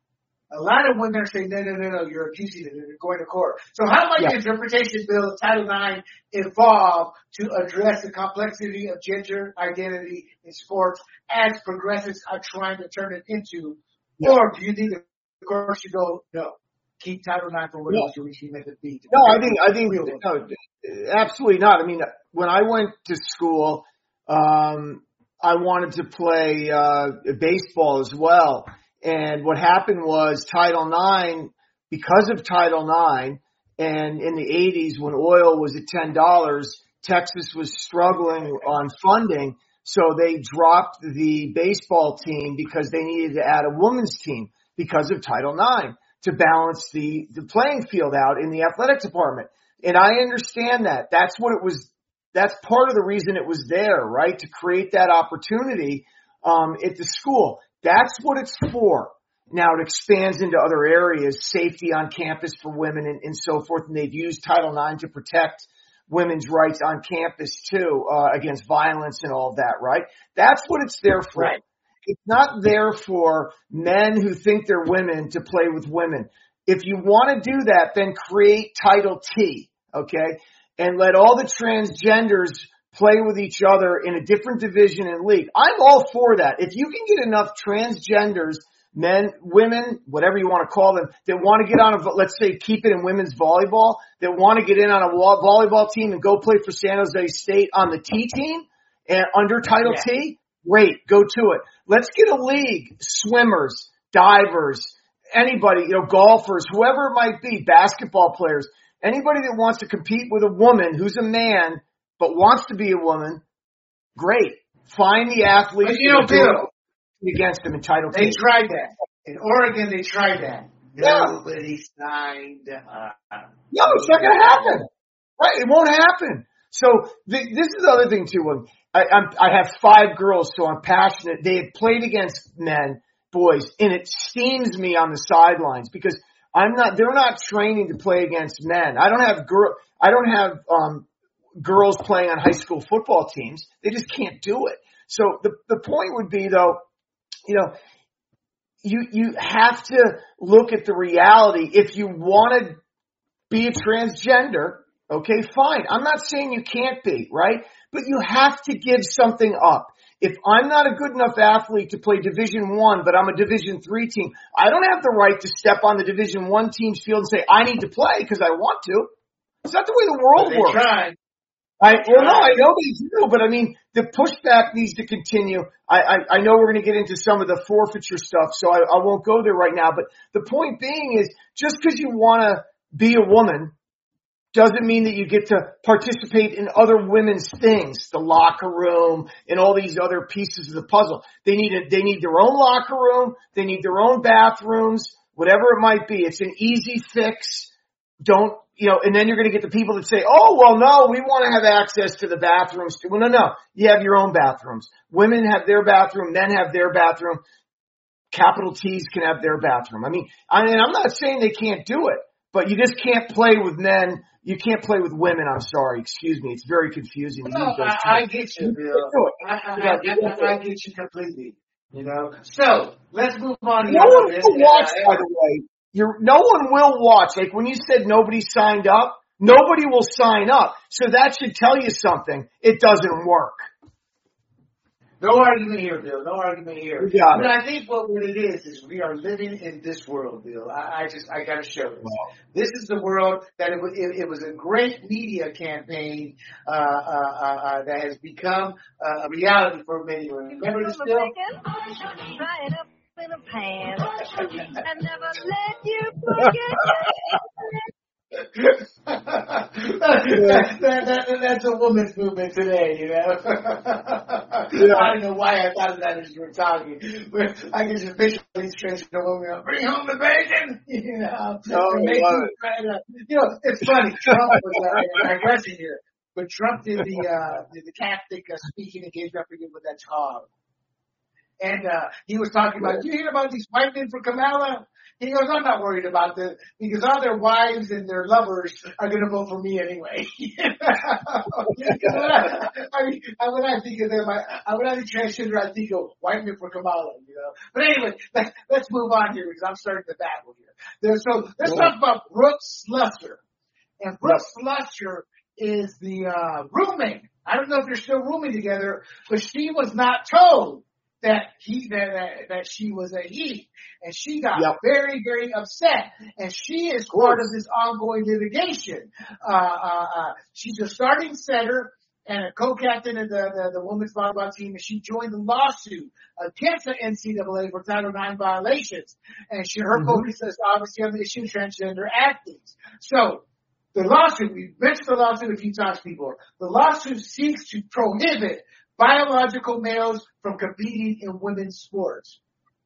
a lot of women are saying, no, no, no, no, you're abusing it, and you're going to court. So how might yeah. the interpretation, Bill, of Title nine evolve to address the complexity of gender identity in sports as progressives are trying to turn it into? Yeah. Or do you think the court should go, no, keep Title nine for what yeah. else you reach method B? No, I think, I think, no, absolutely not. I mean, when I went to school, um, I wanted to play, uh, baseball as well. And what happened was Title nine, because of Title nine, and in the eighties when oil was at ten dollars, Texas was struggling on funding. So they dropped the baseball team because they needed to add a women's team because of Title nine to balance the, the playing field out in the athletic department. And I understand that. That's what it was. That's part of the reason it was there, right? To create that opportunity, um, at the school. That's what it's for. Now it expands into other areas, safety on campus for women and, and so forth. And they've used Title nine to protect women's rights on campus too, uh, against violence and all of that, right? That's what it's there for. Right. It's not there for men who think they're women to play with women. If you want to do that, then create Title T, okay? And let all the transgenders play with each other in a different division and league. I'm all for that. If you can get enough transgenders, men, women, whatever you want to call them, that want to get on a, let's say, keep it in women's volleyball, that want to get in on a volleyball team and go play for San Jose State on the T team and under Title yeah. T, great, go to it. Let's get a league, swimmers, divers, anybody, you know, golfers, whoever it might be, basketball players, anybody that wants to compete with a woman who's a man but wants to be a woman, great. Find the athletes. But you know, Bill, against them in Title They T. tried that. In Oregon, they tried that. Yeah. Nobody signed up. No, it's not going to happen. Right? It won't happen. So th- this is the other thing too. I, I'm, I have five girls, so I'm passionate. They have played against men, boys, and it steams me on the sidelines because I'm not. They're not training to play against men. I don't have girl. I don't have um, girls playing on high school football teams. They just can't do it. So the the point would be though, you know, you you have to look at the reality. If you want to be a transgender, okay, fine. I'm not saying you can't be, right? But you have to give something up. If I'm not a good enough athlete to play Division One, but I'm a Division Three team, I don't have the right to step on the Division One team's field and say I need to play because I want to. It's not the way the world they works. Tried. I well, no, I know they do, but I mean, the pushback needs to continue. I, I, I know we're going to get into some of the forfeiture stuff, so I, I won't go there right now. But the point being is, just because you want to be a woman doesn't mean that you get to participate in other women's things, the locker room and all these other pieces of the puzzle. They need a, they need their own locker room. They need their own bathrooms, whatever it might be. It's an easy fix. Don't, you know, and then you're going to get the people that say, oh, well, no, we want to have access to the bathrooms too. Well, no, no, you have your own bathrooms. Women have their bathroom, men have their bathroom. Capital T's can have their bathroom. I mean, I mean, I'm not saying they can't do it, but you just can't play with men. You can't play with women. I'm sorry. Excuse me. It's very confusing. No, I, I get you, Bill. I, I, I, I, I get you completely. You know. So let's move on. No one will watch, by the way. You're, no one will watch. Like when you said nobody signed up, nobody will sign up. So that should tell you something. It doesn't work. No argument here, Bill. No argument here. But it. I think what, what it is is we are living in this world, Bill. I, I just I got to show this. Wow. This is the world that it, it, it was a great media campaign uh, uh, uh, that has become uh, a reality for many women. Remember this, Bill? Right up in a pan. I never let you forget. that, that, that, that's a woman's movement today, you know. Yeah. I don't know why I thought of that as you were talking. But I can just picture these transgender women, bring home the bacon, you know. Oh, make you, try to, you know, it's funny. Trump was uh, digressing here, but Trump did the uh, the, the Catholic uh, speaking engagement. I forget what that's called. And uh, he was talking about, do you hear about these white men for Kamala? He goes, I'm not worried about this because all their wives and their lovers are going to vote for me anyway. when I, I mean, when I think of them, I, when I think transgender, I think of white men for Kamala, you know. But anyway, let, let's move on here because I'm starting to battle here. There, so let's yeah. talk about Brooke Slusser. And Brooke yeah. Slusser is the uh, roommate. I don't know if they're still rooming together, but she was not told that he that, that that she was a he, and she got yep. very very upset, and she is part of this ongoing litigation. Uh, uh, uh, she's a starting setter and a co-captain of the, the the women's volleyball team, and she joined the lawsuit against the N C double A for Title nine violations, and she her mm-hmm. focus is obviously on the issue of transgender athletes. So the lawsuit, we mentioned the lawsuit a few times before. The lawsuit seeks to prohibit biological males from competing in women's sports,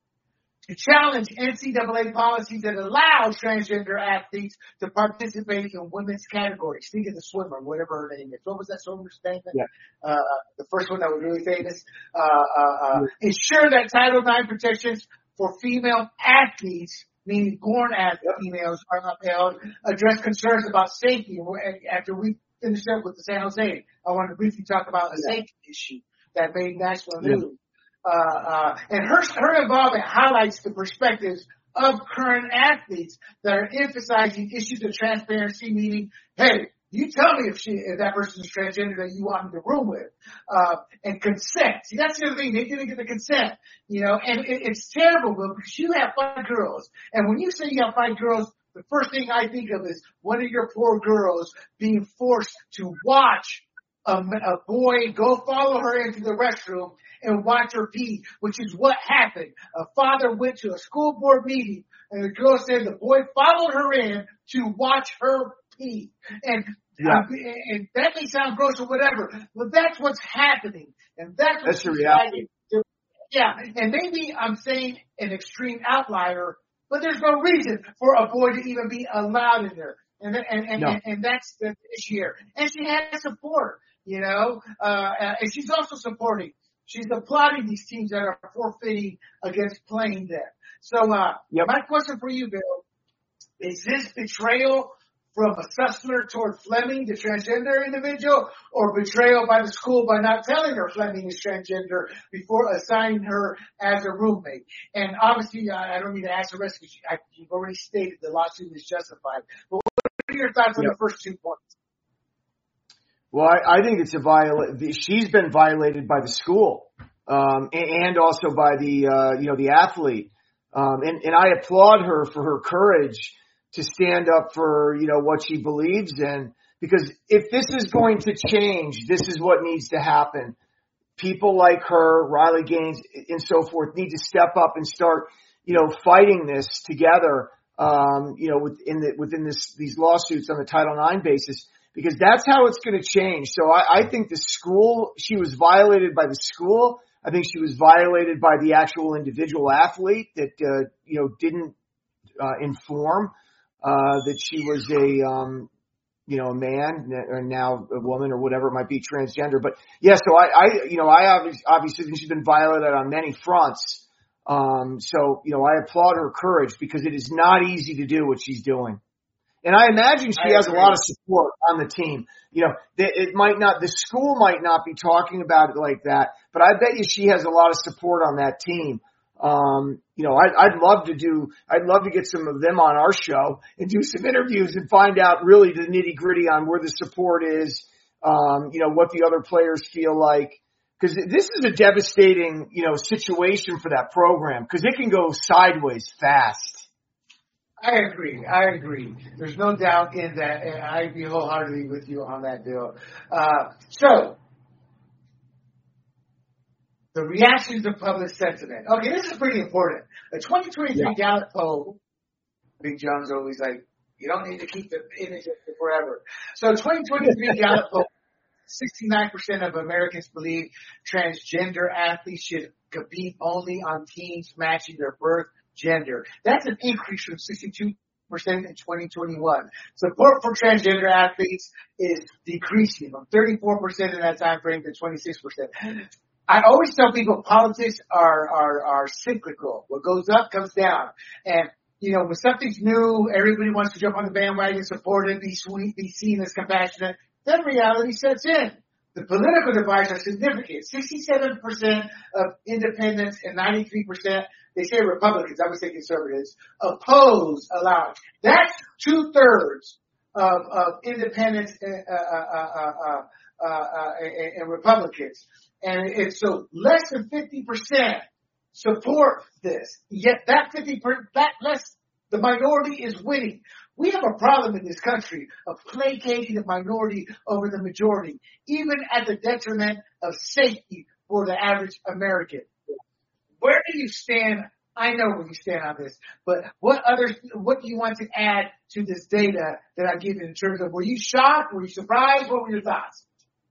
to challenge N C double A policies that allow transgender athletes to participate in women's categories. Think of the swimmer, whatever her name is. What was that swimmer's name? Yeah. Uh, the first one that was really famous. Uh, uh, uh, yeah. Ensure that Title nine protections for female athletes, meaning born as yep. females, are upheld. Address concerns about safety. After we finish up with the San Jose, I want to briefly talk about a yeah. safety issue that made national news. Yeah. Uh, uh, and her, her involvement highlights the perspectives of current athletes that are emphasizing issues of transparency, meaning, hey, you tell me if she, if that person is transgender that you want me to room with, uh, and consent. See, that's the other thing. They didn't get the consent, you know, and it, it's terrible because you have five girls. And when you say you have five girls, the first thing I think of is one of your poor girls being forced to watch a, a boy go follow her into the restroom and watch her pee, which is what happened. A father went to a school board meeting and the girl said the boy followed her in to watch her pee. And, yeah. uh, and that may sound gross or whatever, but that's what's happening. And that's, that's the reality. Yeah. And maybe I'm saying an extreme outlier, but there's no reason for a boy to even be allowed in there. And, and, and, no. and, and that's the issue here. And she has support, you know, uh, and she's also supporting. She's applauding these teams that are forfeiting against playing them. So, uh, yep. my question for you, Bill, is this betrayal from a Slusser toward Fleming, the transgender individual, or betrayal by the school by not telling her Fleming is transgender before assigning her as a roommate? And obviously, I, I don't need to ask the rest because you, you've already stated the lawsuit is justified. But what are your thoughts on yep. the first two points? Well, I, I think it's a viola- she's been violated by the school, um, and, and also by the, uh, you know, the athlete. Um, and, and I applaud her for her courage to stand up for, you know, what she believes in. Because if this is going to change, this is what needs to happen. People like her, Riley Gaines, and so forth need to step up and start, you know, fighting this together, um, you know, within the, within this, these lawsuits on the Title nine basis, because that's how it's going to change. So I, I think the school, she was violated by the school. I think she was violated by the actual individual athlete that, uh, you know, didn't, uh, inform, uh, that she was a, um, you know, a man or now a woman or whatever it might be, transgender. But yeah, so I, I you know, I obviously, obviously think she's been violated on many fronts. Um, so, you know, I applaud her courage because it is not easy to do what she's doing. And I imagine she I has agree. a lot of support on the team. You know, it might not, the school might not be talking about it like that, but I bet you she has a lot of support on that team. Um, you know, I'd, I'd love to do, I'd love to get some of them on our show and do some interviews and find out really the nitty gritty on where the support is, um, you know, what the other players feel like. Cause this is a devastating, you know, situation for that program because it can go sideways fast. I agree. I agree. There's no doubt in that. And I agree wholeheartedly with you on that, Bill. Uh, so, the reaction to public sentiment. Okay, this is pretty important. The twenty twenty-three yeah. Gallup poll, Big John's always like, you don't need to keep the image forever. So twenty twenty-three Gallup poll, sixty-nine percent of Americans believe transgender athletes should compete only on teams matching their birth gender. That's an increase from sixty-two percent in twenty twenty-one. Support for transgender athletes is decreasing from thirty-four percent in that time frame to twenty-six percent. I always tell people politics are, are, are cyclical. What goes up comes down. And, you know, when something's new, everybody wants to jump on the bandwagon, support it, be sweet, be seen as compassionate. Then reality sets in. The political divides are significant. sixty-seven percent of independents and ninety-three percent, they say Republicans, I would say conservatives, oppose allowance. That's two thirds of, of independents and, uh, uh, uh, uh, uh, uh, and, and Republicans. And it's so less than fifty percent support this. Yet that fifty percent, that less, the minority is winning. We have a problem in this country of placating the minority over the majority, even at the detriment of safety for the average American. Where do you stand? I know where you stand on this, but what other, what do you want to add to this data that I give you in terms of, were you shocked? Were you surprised? What were your thoughts?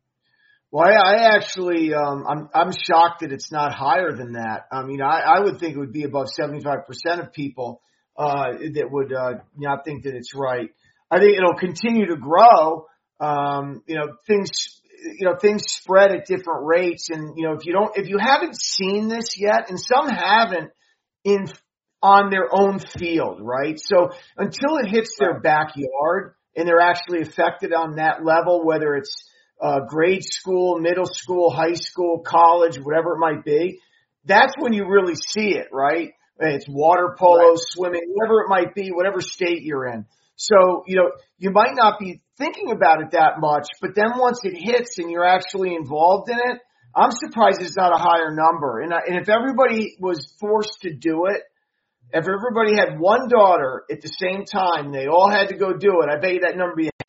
Well, I, I actually, um, I'm, I'm shocked that it's not higher than that. I mean, I, I would think it would be above seventy-five percent of people, uh, that would, uh, not think that it's right. I think it'll continue to grow. Um, you know, things, you know, things spread at different rates. And, you know, if you don't, if you haven't seen this yet, and some haven't in, on their own field, right? So until it hits their backyard and they're actually affected on that level, whether it's, Uh, grade school, middle school, high school, college, whatever it might be, that's when you really see it, right? It's water polo, right, swimming, whatever it might be, whatever state you're in. So, you know, you might not be thinking about it that much, but then once it hits and you're actually involved in it, I'm surprised it's not a higher number. And, I, and if everybody was forced to do it, if everybody had one daughter at the same time, they all had to go do it, I bet you that number would be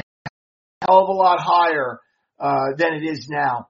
a hell of a lot higher Uh, than it is now.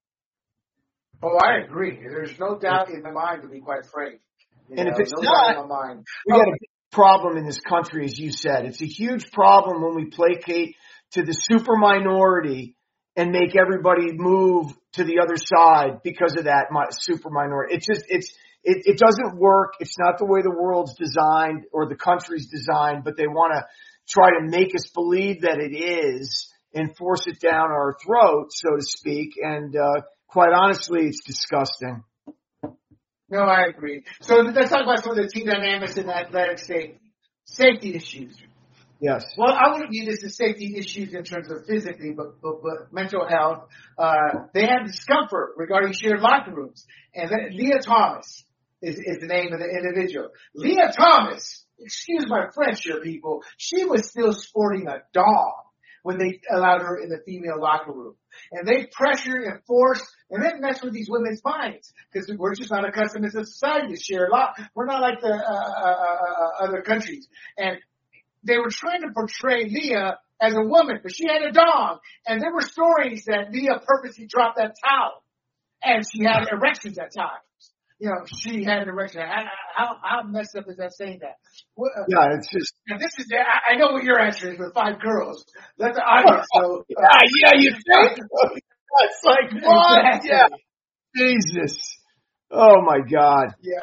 Oh, I agree. There's no doubt in my mind, to be quite frank. You and know, if it's no not, doubt in my mind. we got a big problem in this country, as you said. It's a huge problem when we placate to the super minority and make everybody move to the other side because of that super minority. It just, it's, it, it doesn't work. It's not the way the world's designed or the country's designed, but they want to try to make us believe that it is and force it down our throat, so to speak. And uh, quite honestly, it's disgusting. No, I agree. So let's talk about some of the team dynamics in athletic safety. Safety issues. Yes. Well, I wouldn't view this as safety issues in terms of physically, but, but, but mental health. Uh, they had discomfort regarding shared locker rooms. And then Leah Thomas is, is the name of the individual. Leah Thomas, excuse my French here, people, she was still sporting a dog when they allowed her in the female locker room. And they pressured and forced and then messed with these women's minds because we're just not accustomed as a society to share a lot. We're not like the uh, uh, uh, other countries. And they were trying to portray Leah as a woman, but she had a dog. And there were stories that Mia purposely dropped that towel, and she had erections at times. You know, she had an erection. I, I, how, how messed up is that saying that? What, uh, Yeah, it's just. and this is, I, I know what your answer is with five girls. Let the audience know. Uh, yeah, yeah, you think? It's like, what? Exactly. Yeah. Jesus. Oh, my God. Yeah.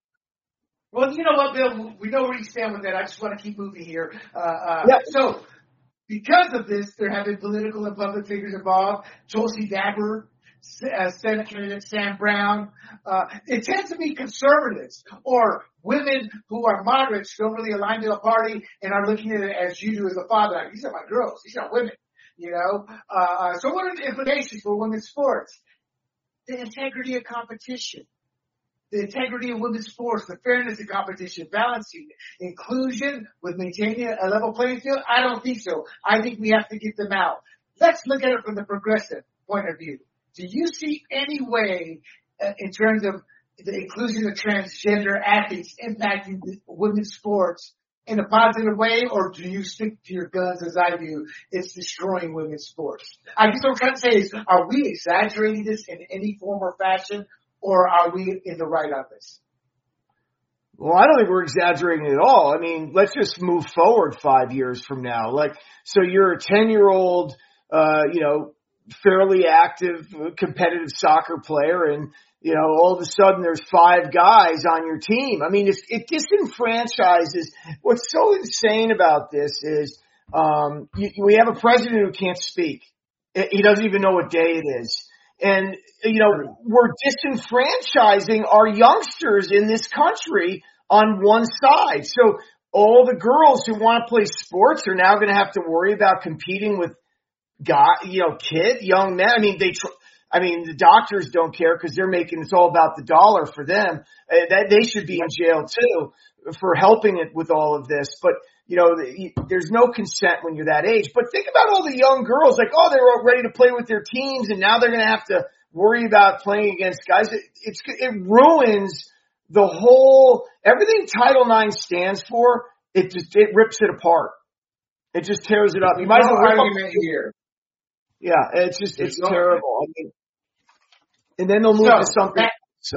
Well, you know what, Bill? We know where you stand with that. I just want to keep moving here. Uh, uh, Yep. So, because of this, there have been political and public figures involved. Tulsi Gabbard, uh, Senate candidate Sam Brown. Uh, it tends to be conservatives or women who are moderates, don't really align to a party, and are looking at it as you do as a father. Like, these are my girls. These are women. You know. Uh, so, what are the implications for women's sports? The integrity of competition. The integrity of women's sports, the fairness of competition, balancing inclusion with maintaining a level playing field? I don't think so. I think we have to get them out. Let's look at it from the progressive point of view. Do you see any way uh, in terms of the inclusion of transgender athletes impacting the women's sports in a positive way, or do you stick to your guns as I do? It's destroying women's sports. I guess what I'm trying to say is, are we exaggerating this in any form or fashion? Or are we in the right on this? Well, I don't think we're exaggerating at all. I mean, let's just move forward five years from now. Like, so you're a ten-year-old, uh, you know, fairly active, competitive soccer player, and, you know, all of a sudden there's five guys on your team. I mean, it's, it disenfranchises. What's so insane about this is um, you, we have a president who can't speak. He doesn't even know what day it is. And, you know, we're disenfranchising our youngsters in this country on one side. So all the girls who want to play sports are now going to have to worry about competing with guy, you know, kid, young men. I mean, they, tr- I mean, the doctors don't care because they're making, it's all about the dollar for them. Uh, that they should be in jail too for helping it with all of this. But, you know, there's no consent when you're that age. But think about all the young girls, like, oh, they're all ready to play with their teams, and now they're going to have to worry about playing against guys. It, it's, it ruins the whole, everything Title nine stands for, it just, it rips it apart. It just tears it up. You might as well rip argument here. Yeah, it's just, There's it's no terrible. I mean, and then they'll move so, to something. That, so.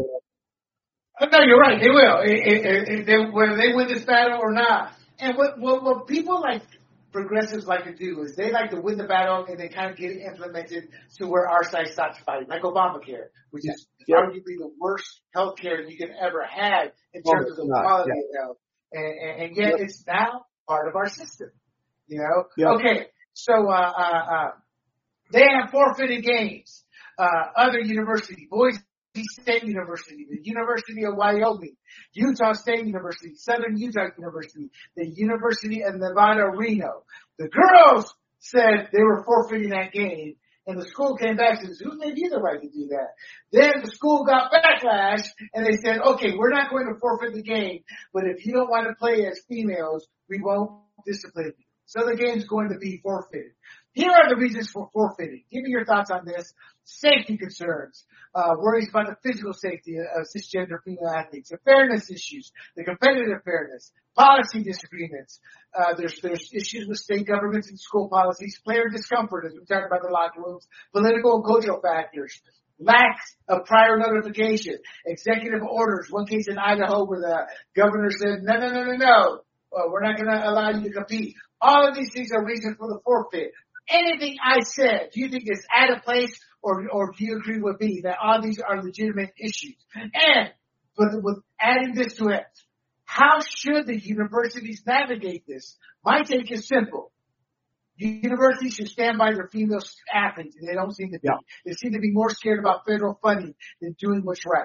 No, you're right. They will. It, it, it, they, whether they win this battle or not. And what, what, what people like, progressives like to do is they like to win the battle and they kind of get it implemented to where our side stops fighting, like Obamacare, which is yep. arguably the worst health care you can ever have in terms oh, of the not, quality yeah. of health. And, and, and yet yep. it's now part of our system, you know? Yep. Okay, so uh, uh, uh, they have forfeited games. Uh, other universities, Boise State University, the University of Wyoming, Utah State University, Southern Utah University, the University of Nevada, Reno. The girls said they were forfeiting that game, and the school came back and said, who gave you the right to do that? Then the school got backlash, and they said, okay, we're not going to forfeit the game, but if you don't want to play as females, we won't discipline you. So the game's going to be forfeited. Here are the reasons for forfeiting. Give me your thoughts on this. Safety concerns, uh, worries about the physical safety of cisgender female athletes, the fairness issues, the competitive fairness, policy disagreements. Uh, there's, there's issues with state governments and school policies, player discomfort, as we talked about the locker rooms, political and cultural factors, lack of prior notification, executive orders. One case in Idaho where the governor said, no, no, no, no, no, uh, we're not going to allow you to compete. All of these things are reasons for the forfeit. Anything I said, do you think is out of place, or or do you agree with me that all these are legitimate issues? And but with adding this to it, how should the universities navigate this? My take is simple. Universities should stand by their female athletes, and they don't seem to be. Yeah. They seem to be more scared about federal funding than doing what's right.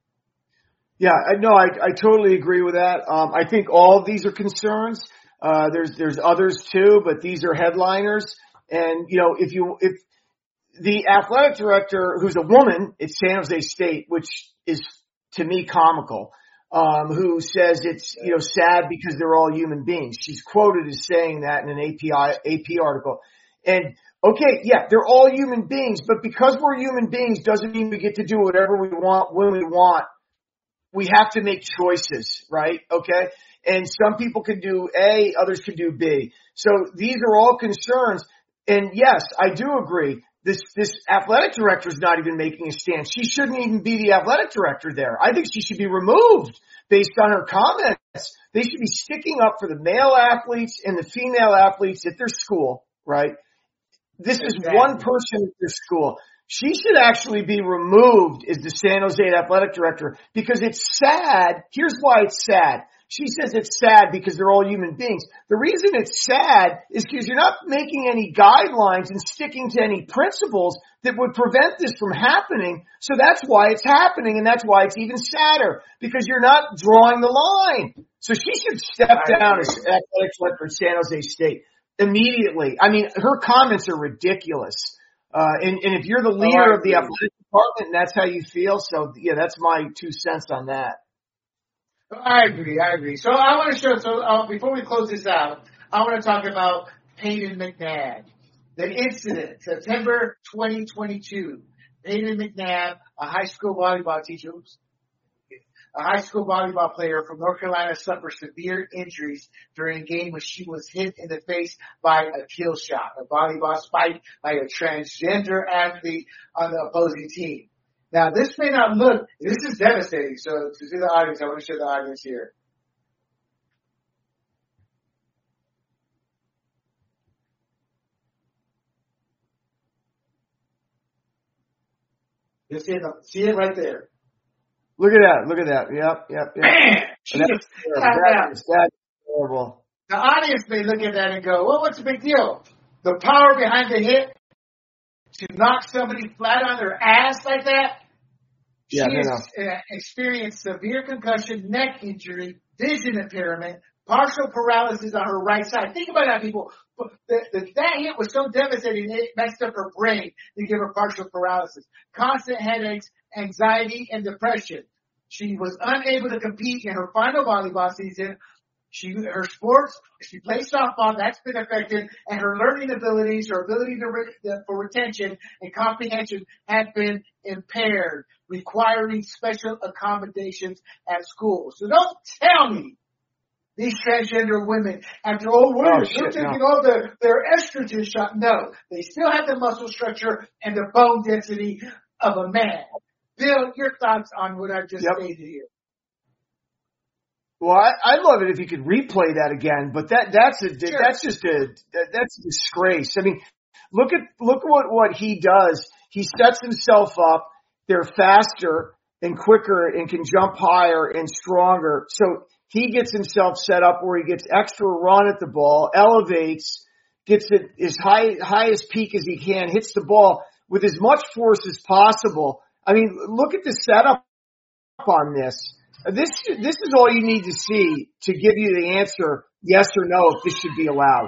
Yeah, I no, I, I totally agree with that. Um, I think all of these are concerns. Uh, there's there's others too, but these are headliners. And, you know, if you, if the athletic director, who's a woman at San Jose State, which is to me comical, um, who says it's, you know, sad because they're all human beings. She's quoted as saying that in an A P I, A P article. And okay, yeah, they're all human beings, but because we're human beings doesn't mean we get to do whatever we want when we want. We have to make choices, right? Okay. And some people can do A, others can do B. So these are all concerns. And yes, I do agree. This, this athletic director is not even making a stand. She shouldn't even be the athletic director there. I think she should be removed based on her comments. They should be sticking up for the male athletes and the female athletes at their school, right? This is Exactly. one person at their school. She should actually be removed as the San Jose athletic director because it's sad. Here's why it's sad. She says it's sad because they're all human beings. The reason it's sad is because you're not making any guidelines and sticking to any principles that would prevent this from happening. So that's why it's happening, and that's why it's even sadder, because you're not drawing the line. So she should step down as athletic director at San Jose State immediately. I mean, her comments are ridiculous. Uh, and, and if you're the leader oh, of the athletic department and that's how you feel, so yeah, that's my two cents on that. I agree. I agree. So I want to show. So uh, before we close this out, I want to talk about Peyton McNabb. The incident, September twenty twenty-two. Peyton McNabb, a high school volleyball teacher, a high school volleyball player from North Carolina, suffered severe injuries during a game when she was hit in the face by a kill shot, a volleyball spike by a transgender athlete on the opposing team. Now, this may not look, this is devastating. So to see the audience, I want to show the audience here. You see it, see it right there. Look at that. Look at that. Yep, yep, yep. Man, she That's just terrible. That is, that is horrible. The audience may look at that and go, well, what's the big deal? The power behind the hit to knock somebody flat on their ass like that? Yeah, she no, has no. uh, experienced severe concussion, neck injury, vision impairment, partial paralysis on her right side. Think about that, people. The, the, that hit was so devastating, it messed up her brain to give her partial paralysis. Constant headaches, anxiety, and depression. She was unable to compete in her final volleyball season. She, her sports, she played softball, that's been affected, and her learning abilities, her ability to re, for retention and comprehension had been impaired, requiring special accommodations at school. So don't tell me these transgender women, after all, Oh, we're shit, taking no. all the, their estrogen shot. No, they still have the muscle structure and the bone density of a man. Bill, your thoughts on what I just Yep. stated here? Well, I, I'd love it if you could replay that again, but that, that's a, Sure. that's just a, that, that's a disgrace. I mean, look at, look at what, what he does. He sets himself up. They're faster and quicker and can jump higher and stronger. So he gets himself set up where he gets extra run at the ball, elevates, gets it as high, highest peak as he can, hits the ball with as much force as possible. I mean, look at the setup on this. This this is all you need to see to give you the answer, yes or no, if this should be allowed.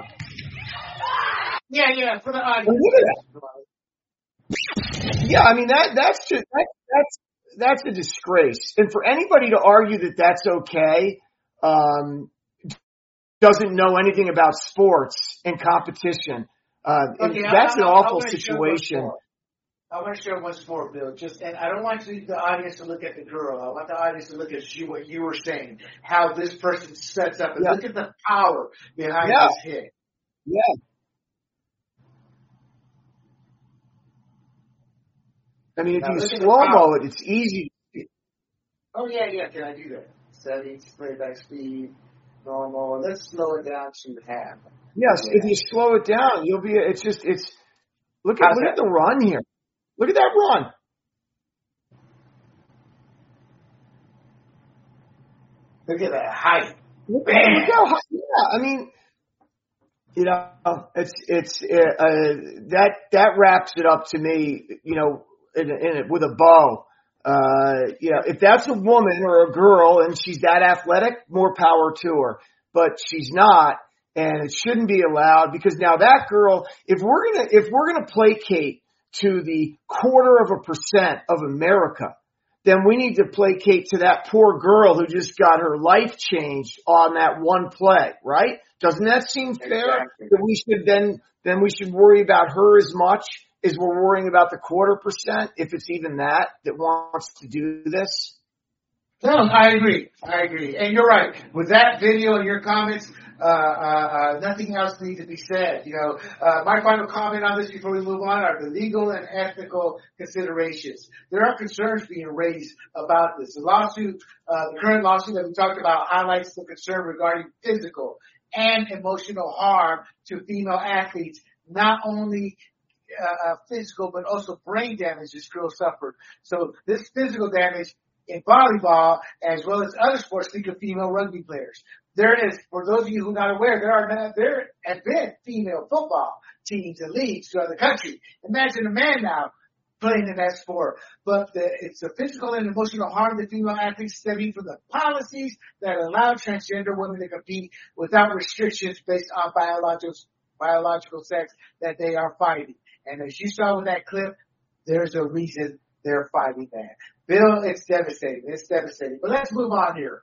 Yeah, yeah, for the audience. Well, look at that. Yeah, I mean that that's just that, that's that's a disgrace. And for anybody to argue that that's okay, um, doesn't know anything about sports and competition. Uh, Okay, and I- that's I- an I awful wanna show situation. once more. I want to share once more, Bill. Just, and I don't want the, the audience to look at the girl. I want the audience to look at you, what you were saying, how this person sets up, and Yeah. look at the power behind Yeah. this hit. Yeah. I mean, if Now you look at the slow mo power. it, it's easy. Oh yeah, yeah. Can I do that? Settings, playback speed, normal. Let's slow it down to half. Yes, Yeah. if you slow it down, you'll be. It's just. It's. Look at How's look that? at the run here. Look at that run. Look at that height. Look, Bam. look how high. Yeah, I mean, you know, it's it's uh, uh, that that wraps it up to me. You know, in, in it with a bow. Uh, you know, if that's a woman or a girl and she's that athletic, more power to her. But she's not, and it shouldn't be allowed because now that girl, if we're gonna if we're gonna placate to the quarter of a percent of America, then we need to placate to that poor girl who just got her life changed on that one play, right? Doesn't that seem fair? Exactly. That we should then then we should worry about her as much as we're worrying about the quarter percent, if it's even that that wants to do this. No, I agree. I agree. And you're right. With that video and your comments, uh, uh, uh, nothing else needs to be said. You know, uh, my final comment on this before we move on are the legal and ethical considerations. There are concerns being raised about this. The lawsuit, uh, the current lawsuit that we talked about highlights the concern regarding physical and emotional harm to female athletes, not only uh, physical, but also brain damage this girl suffered. So this physical damage in volleyball, as well as other sports, think of female rugby players. There is, for those of you who are not aware, there are not, there have been female football teams and leagues throughout the country. Imagine a man now playing in that sport. But the, it's the physical and emotional harm to female athletes stemming from the policies that allow transgender women to compete without restrictions based on biological biological sex that they are fighting. And as you saw with that clip, there's a reason they're fighting that. Bill, it's devastating. It's devastating. But let's move on here.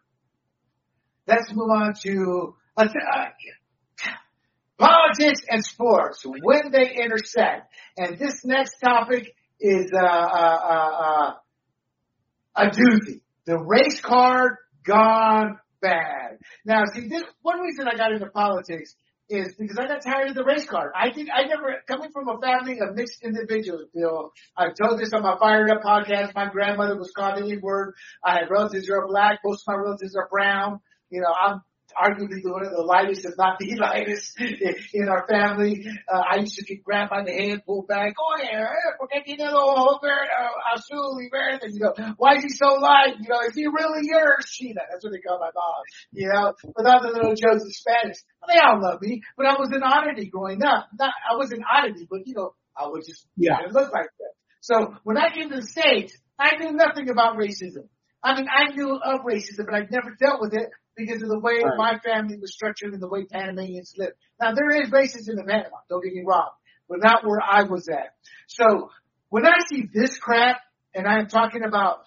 Let's move on to uh, uh, politics and sports, when they intersect. And this next topic is uh, uh, uh, uh, a doozy. The race card gone bad. Now, see, this one reason I got into politics is because I got tired of the race card. I did, I never, coming from a family of mixed individuals, Bill, I've told this on my Fired Up podcast. My grandmother was called the N-word. I had relatives who are black. Most of my relatives are brown. You know, I'm arguably one of the lightest, if not the lightest, in our family. Uh, I used to get grabbed by the head, pulled back. Oh yeah, porque tiene los ojos azul y verde. You know, why is he so light? You know, is he really yours, Sheena? That's what they call my mom. You know, without the little jokes in Spanish. They all love me, but I was an oddity growing up. Not, I was an oddity, but you know, I was just, yeah, it looked like that. So when I came to the States, I knew nothing about racism. I mean, I knew of racism, but I'd never dealt with it because of the way right. my family was structured and the way Panamanians lived. Now, there is racism in Panama, don't get me wrong, but not where I was at. So when I see this crap, and I'm talking about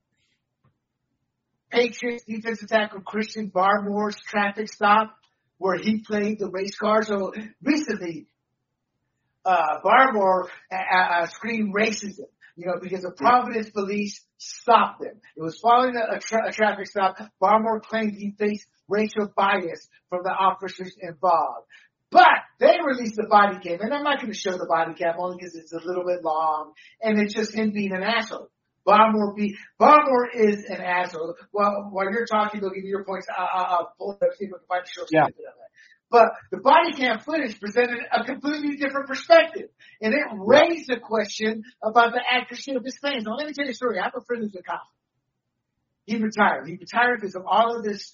Patriots defensive tackle Christian Barmore's traffic stop, where he played the race car. So recently, uh, Barmore uh, uh, screamed racism, you know, because the Providence police stopped him. It was following a, a, tra- a traffic stop. Barmore claimed he faced racial bias from the officers involved. But they released the body cam, and I'm not going to show the body cam only because it's a little bit long, and it's just him being an asshole. Barmore, be, Barmore is an asshole. Well, while you're talking, they'll give you your points. I'll, I'll pull it up, see if I can find a show yeah. of that. But the body cam footage presented a completely different perspective. And it raised the question about the accuracy of his claims. Now, let me tell you a story. I have a friend who's a cop. He retired. He retired because of all of this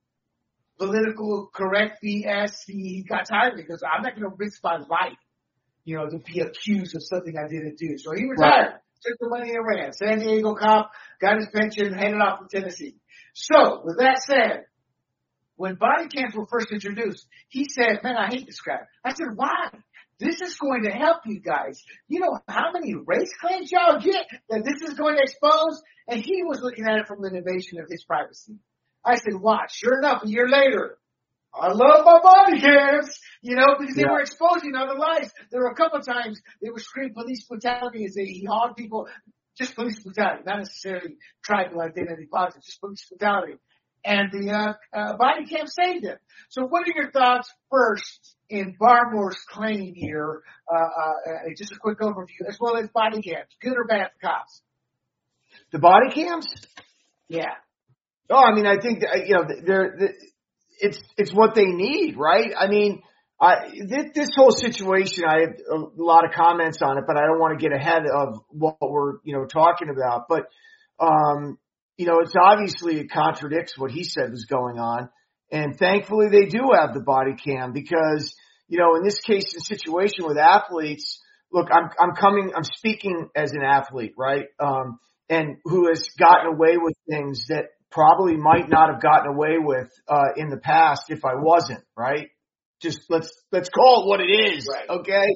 political correct B S. He got tired because I'm not going to risk my life, you know, to be accused of something I didn't do. So he retired. Right. Took the money and ran. San Diego cop, got his pension, headed off to Tennessee. So, with that said, when body cams were first introduced, he said, man, I hate this crap. I said, why? This is going to help you guys. You know how many race claims y'all get that this is going to expose? And he was looking at it from an invasion of his privacy. I said, watch. Sure enough, a year later, I love my body cams, you know, because they yeah. were exposing other lives. There were a couple of times they would scream police brutality as they, he hauled people, just police brutality, not necessarily tribal identity politics, just police brutality. And the uh, uh, body cam saved him. So what are your thoughts first in Barmore's claim here? Uh, uh, uh, just a quick overview, as well as body cams, good or bad for cops? The body cams? Yeah. Oh, I mean, I think, that, you know, they're, they're It's it's what they need, right? I mean, I, this, this whole situation, I have a lot of comments on it, but I don't want to get ahead of what we're, you know, talking about. But, um, you know, it's obviously it contradicts what he said was going on. And thankfully they do have the body cam because, you know, in this case and situation with athletes, look, I'm, I'm coming, I'm speaking as an athlete, right? Um, and who has gotten away with things that probably might not have gotten away with, uh, in the past if I wasn't, right? Just let's, let's call it what it is. Right. Okay.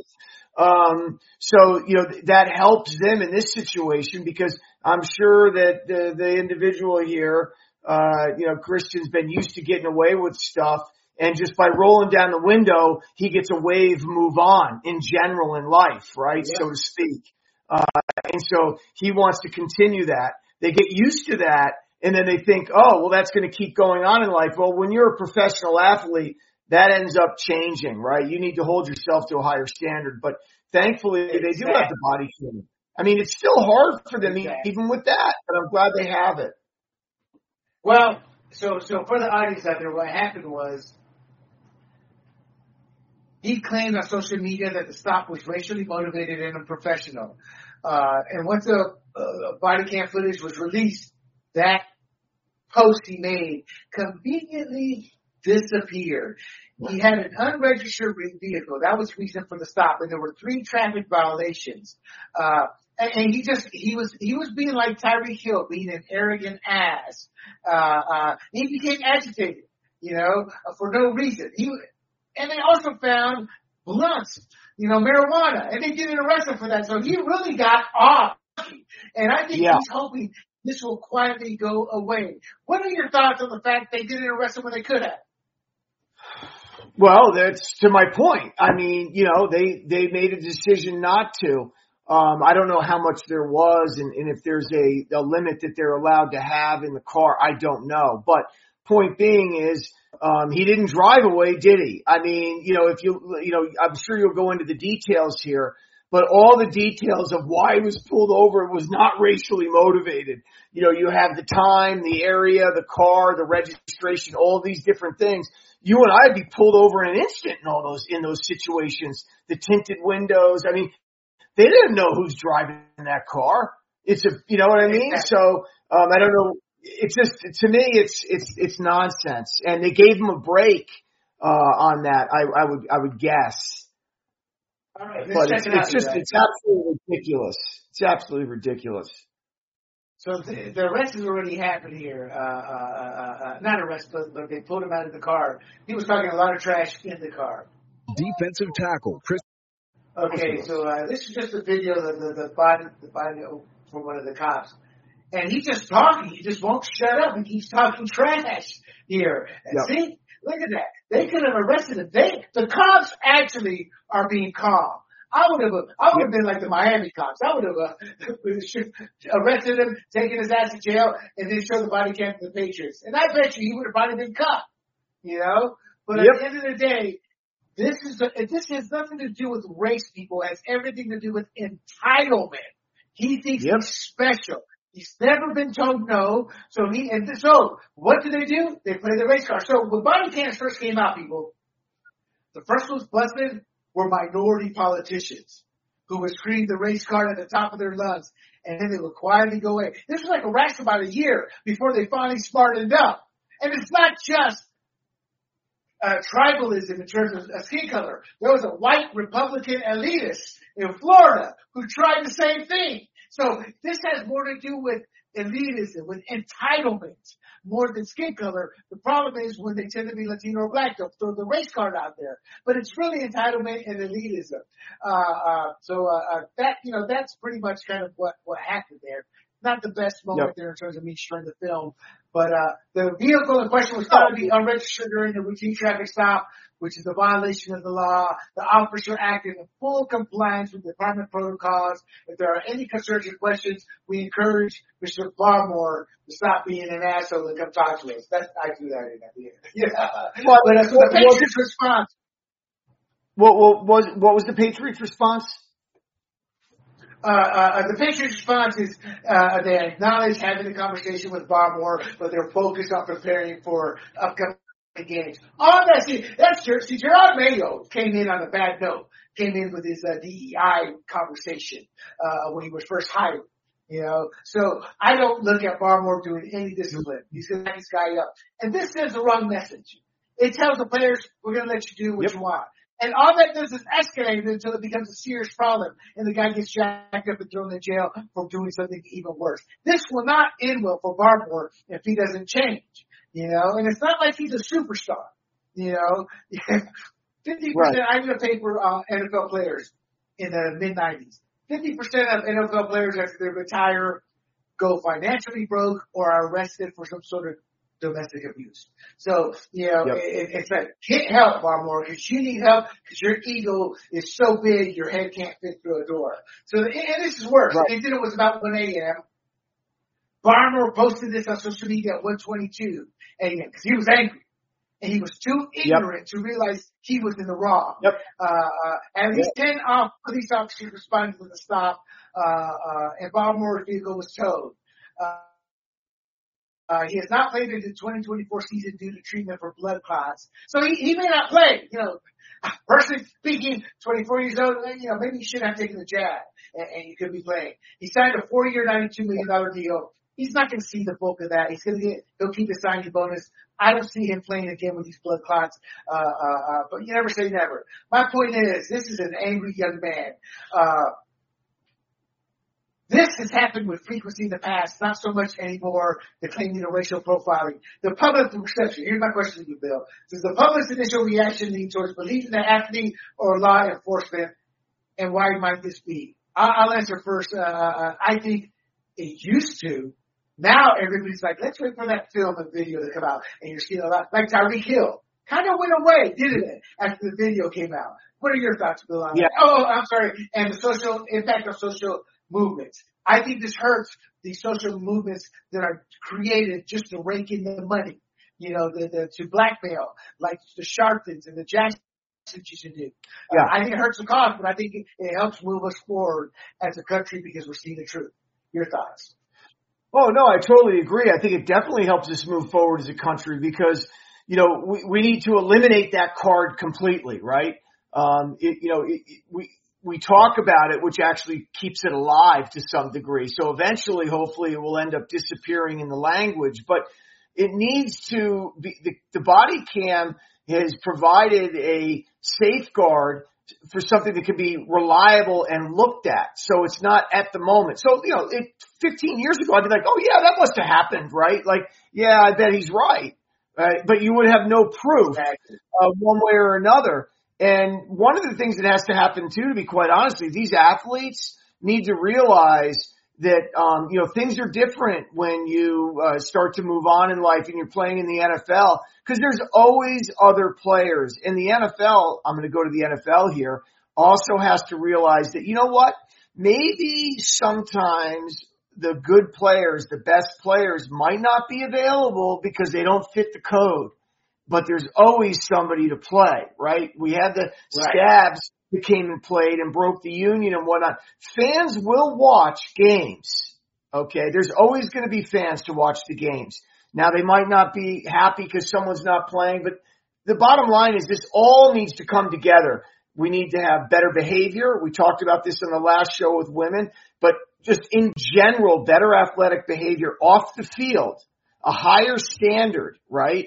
Um, so, you know, that helps them in this situation because I'm sure that the, the individual here, uh, you know, Christian's been used to getting away with stuff. And just by rolling down the window, he gets a wave move on in general in life, right? Yeah. So to speak. Uh, and so he wants to continue that. They get used to that. And then they think, oh, well, that's going to keep going on in life. Well, when you're a professional athlete, that ends up changing, right? You need to hold yourself to a higher standard. But thankfully, exactly. they do have the body training. I mean, it's still hard for them exactly. even with that, but I'm glad they have it. Well, so so for the audience out there, what happened was he claimed on social media that the stop was racially motivated and unprofessional. Uh, and once the uh, body cam footage was released, that post he made conveniently disappeared. He had an unregistered vehicle. That was the reason for the stop. And there were three traffic violations. Uh, and, and he just, he was, he was being like Tyreek Hill, being an arrogant ass. Uh, uh, he became agitated, you know, for no reason. He, and they also found blunts, you know, marijuana, and they didn't arrest him for that. So he really got off. And I think yeah. he's hoping this will quietly go away. What are your thoughts on the fact they didn't arrest him when they could have? Well, that's to my point. I mean, you know, they, they made a decision not to. Um, I don't know how much there was and, and if there's a, a limit that they're allowed to have in the car. I don't know. But point being is, um, he didn't drive away, did he? I mean, you know, if you, you know, I'm sure you'll go into the details here, but all the details of why he was pulled over was not racially motivated. You know, you have the time, the area, the car, the registration, all these different things. You and I'd be pulled over in an instant in all those, in those situations. The tinted windows. I mean, they didn't know who's driving that car. It's a, you know what I mean? So, um, I don't know. It's just, to me, it's, it's, it's nonsense. And they gave him a break, uh, on that. I, I would, I would guess. All right, but it's, it it's just, it's absolutely ridiculous. It's absolutely ridiculous. So the, the arrest has already happened here. Uh, uh, uh, not arrest, but, but they pulled him out of the car. He was talking a lot of trash in the car. Defensive tackle, Chris. Okay, so uh, this is just a video of the, the, the body, the body from one of the cops. And he's just talking. He just won't shut up and keeps talking trash here. And yep. See? Look at that. They could have arrested him. They, the cops actually are being calm. I would have, I would have been like the Miami cops. I would have uh, arrested him, taken his ass to jail, and then showed the body cam to the Patriots. And I bet you he would have probably been caught. You know? But yep. at the end of the day, this is a, this has nothing to do with race, people. It has everything to do with entitlement. He thinks yep. he's special. He's never been told no. So he, and so what do they do? They play the race car. So when body cams first came out, people, the first ones busted were minority politicians who would scream the race car at the top of their lungs, and then they would quietly go away. This was like a rash about a year before they finally smartened up. And it's not just uh, tribalism in terms of uh, skin color. There was a white Republican elitist in Florida who tried the same thing. So this has more to do with elitism, with entitlement, more than skin color. The problem is when they tend to be Latino or black, they'll throw the race card out there. But it's really entitlement and elitism. Uh, uh, so uh, uh, that, you know, that's pretty much kind of what, what happened there. Not the best moment yep. there in terms of me showing the film. But uh, the vehicle in question was found to be unregistered during the routine traffic stop, which is a violation of the law. The officer acted in full compliance with department protocols. If there are any concerns or questions, we encourage Mister Barmore to stop being an asshole and come talk to us. That's, I do that in that video. Yeah. Well, but uh, so the Patriots response. What, what was what was the Patriots response? Uh, uh, the Patriots' response is uh, they acknowledge having a conversation with Barmore, but they're focused on preparing for upcoming games. All that, see, that's true. See, Gerard Mayo came in on a bad note, came in with his uh, D E I conversation uh, when he was first hired. You know, so I don't look at Barmore doing any discipline. He's going to back this guy up. And this sends the wrong message. It tells the players, we're going to let you do what yep. you want. And all that does is escalate until it becomes a serious problem and the guy gets jacked up and thrown in jail for doing something even worse. This will not end well for Barmore if he doesn't change, you know, and it's not like he's a superstar, you know. fifty percent, right. I did a paper on N F L players in the mid nineties. fifty percent of N F L players after they retire go financially broke or are arrested for some sort of domestic abuse. So, you know, yep. it, it's like, get help, Barmore, because you need help because your ego is so big your head can't fit through a door. So, and this is worse. Right. They did it was about one a.m. Barmore posted this on social media at one twenty-two, and because he was angry. And he was too ignorant yep. to realize he was in the wrong. Yep. Uh, uh, at least yep. ten off police officers responded to the stop, uh, uh, and Barmore's vehicle was towed. Uh, uh, he has not played in the twenty twenty-four season due to treatment for blood clots. So he, he may not play. You know, personally speaking, twenty-four years old, you know, maybe he should have taken the jab, and, and he could be playing. He signed a four-year, ninety-two million dollars deal. He's not going to see the bulk of that. He's going to get, he'll keep the signing bonus. I don't see him playing again with these blood clots, uh, uh, uh, but you never say never. My point is, this is an angry young man. Uh, this has happened with frequency in the past, not so much anymore, the claiming of racial profiling. The public perception, here's my question to you, Bill. Does the public's initial reaction lean towards believing the athlete or law enforcement, and why might this be? I'll, I'll answer first. Uh, I think it used to. Now everybody's like, let's wait for that film and video to come out. And you're seeing a lot, like Tyreek Hill, kind of went away, didn't it, after the video came out? What are your thoughts, Bill, on yeah. that? Oh, I'm sorry. And the social impact of social movements. I think this hurts the social movements that are created just to rake in the money, you know, the, the to blackmail, like the Sharptons and the Jacksons you should do. Yeah. Uh, I think it hurts the cause, but I think it, it helps move us forward as a country because we're seeing the truth. Your thoughts? Oh, no, I totally agree. I think it definitely helps us move forward as a country because, you know, we, we need to eliminate that card completely, right? Um, it, you know, it, it, we, we talk about it, which actually keeps it alive to some degree. So eventually, hopefully, it will end up disappearing in the language, but it needs to be, the, the body cam has provided a safeguard for something that can be reliable and looked at. So it's not at the moment. So, you know, it, fifteen years ago, I'd be like, oh yeah, that must have happened, right? Like, yeah, I bet he's right. Right? But you would have no proof uh, one way or another. And one of the things that has to happen too, to be quite honest, is these athletes need to realize that, um, you know, things are different when you uh, start to move on in life and you're playing in the N F L because there's always other players. And the N F L, I'm going to go to the N F L here, also has to realize that, you know what, maybe sometimes the good players, the best players might not be available because they don't fit the code, but there's always somebody to play, right? We had the right. scabs that came and played and broke the union and whatnot. Fans will watch games. Okay. There's always going to be fans to watch the games. Now they might not be happy because someone's not playing, but the bottom line is this all needs to come together. We need to have better behavior. We talked about this in the last show with women, but just in general, better athletic behavior off the field, a higher standard, right?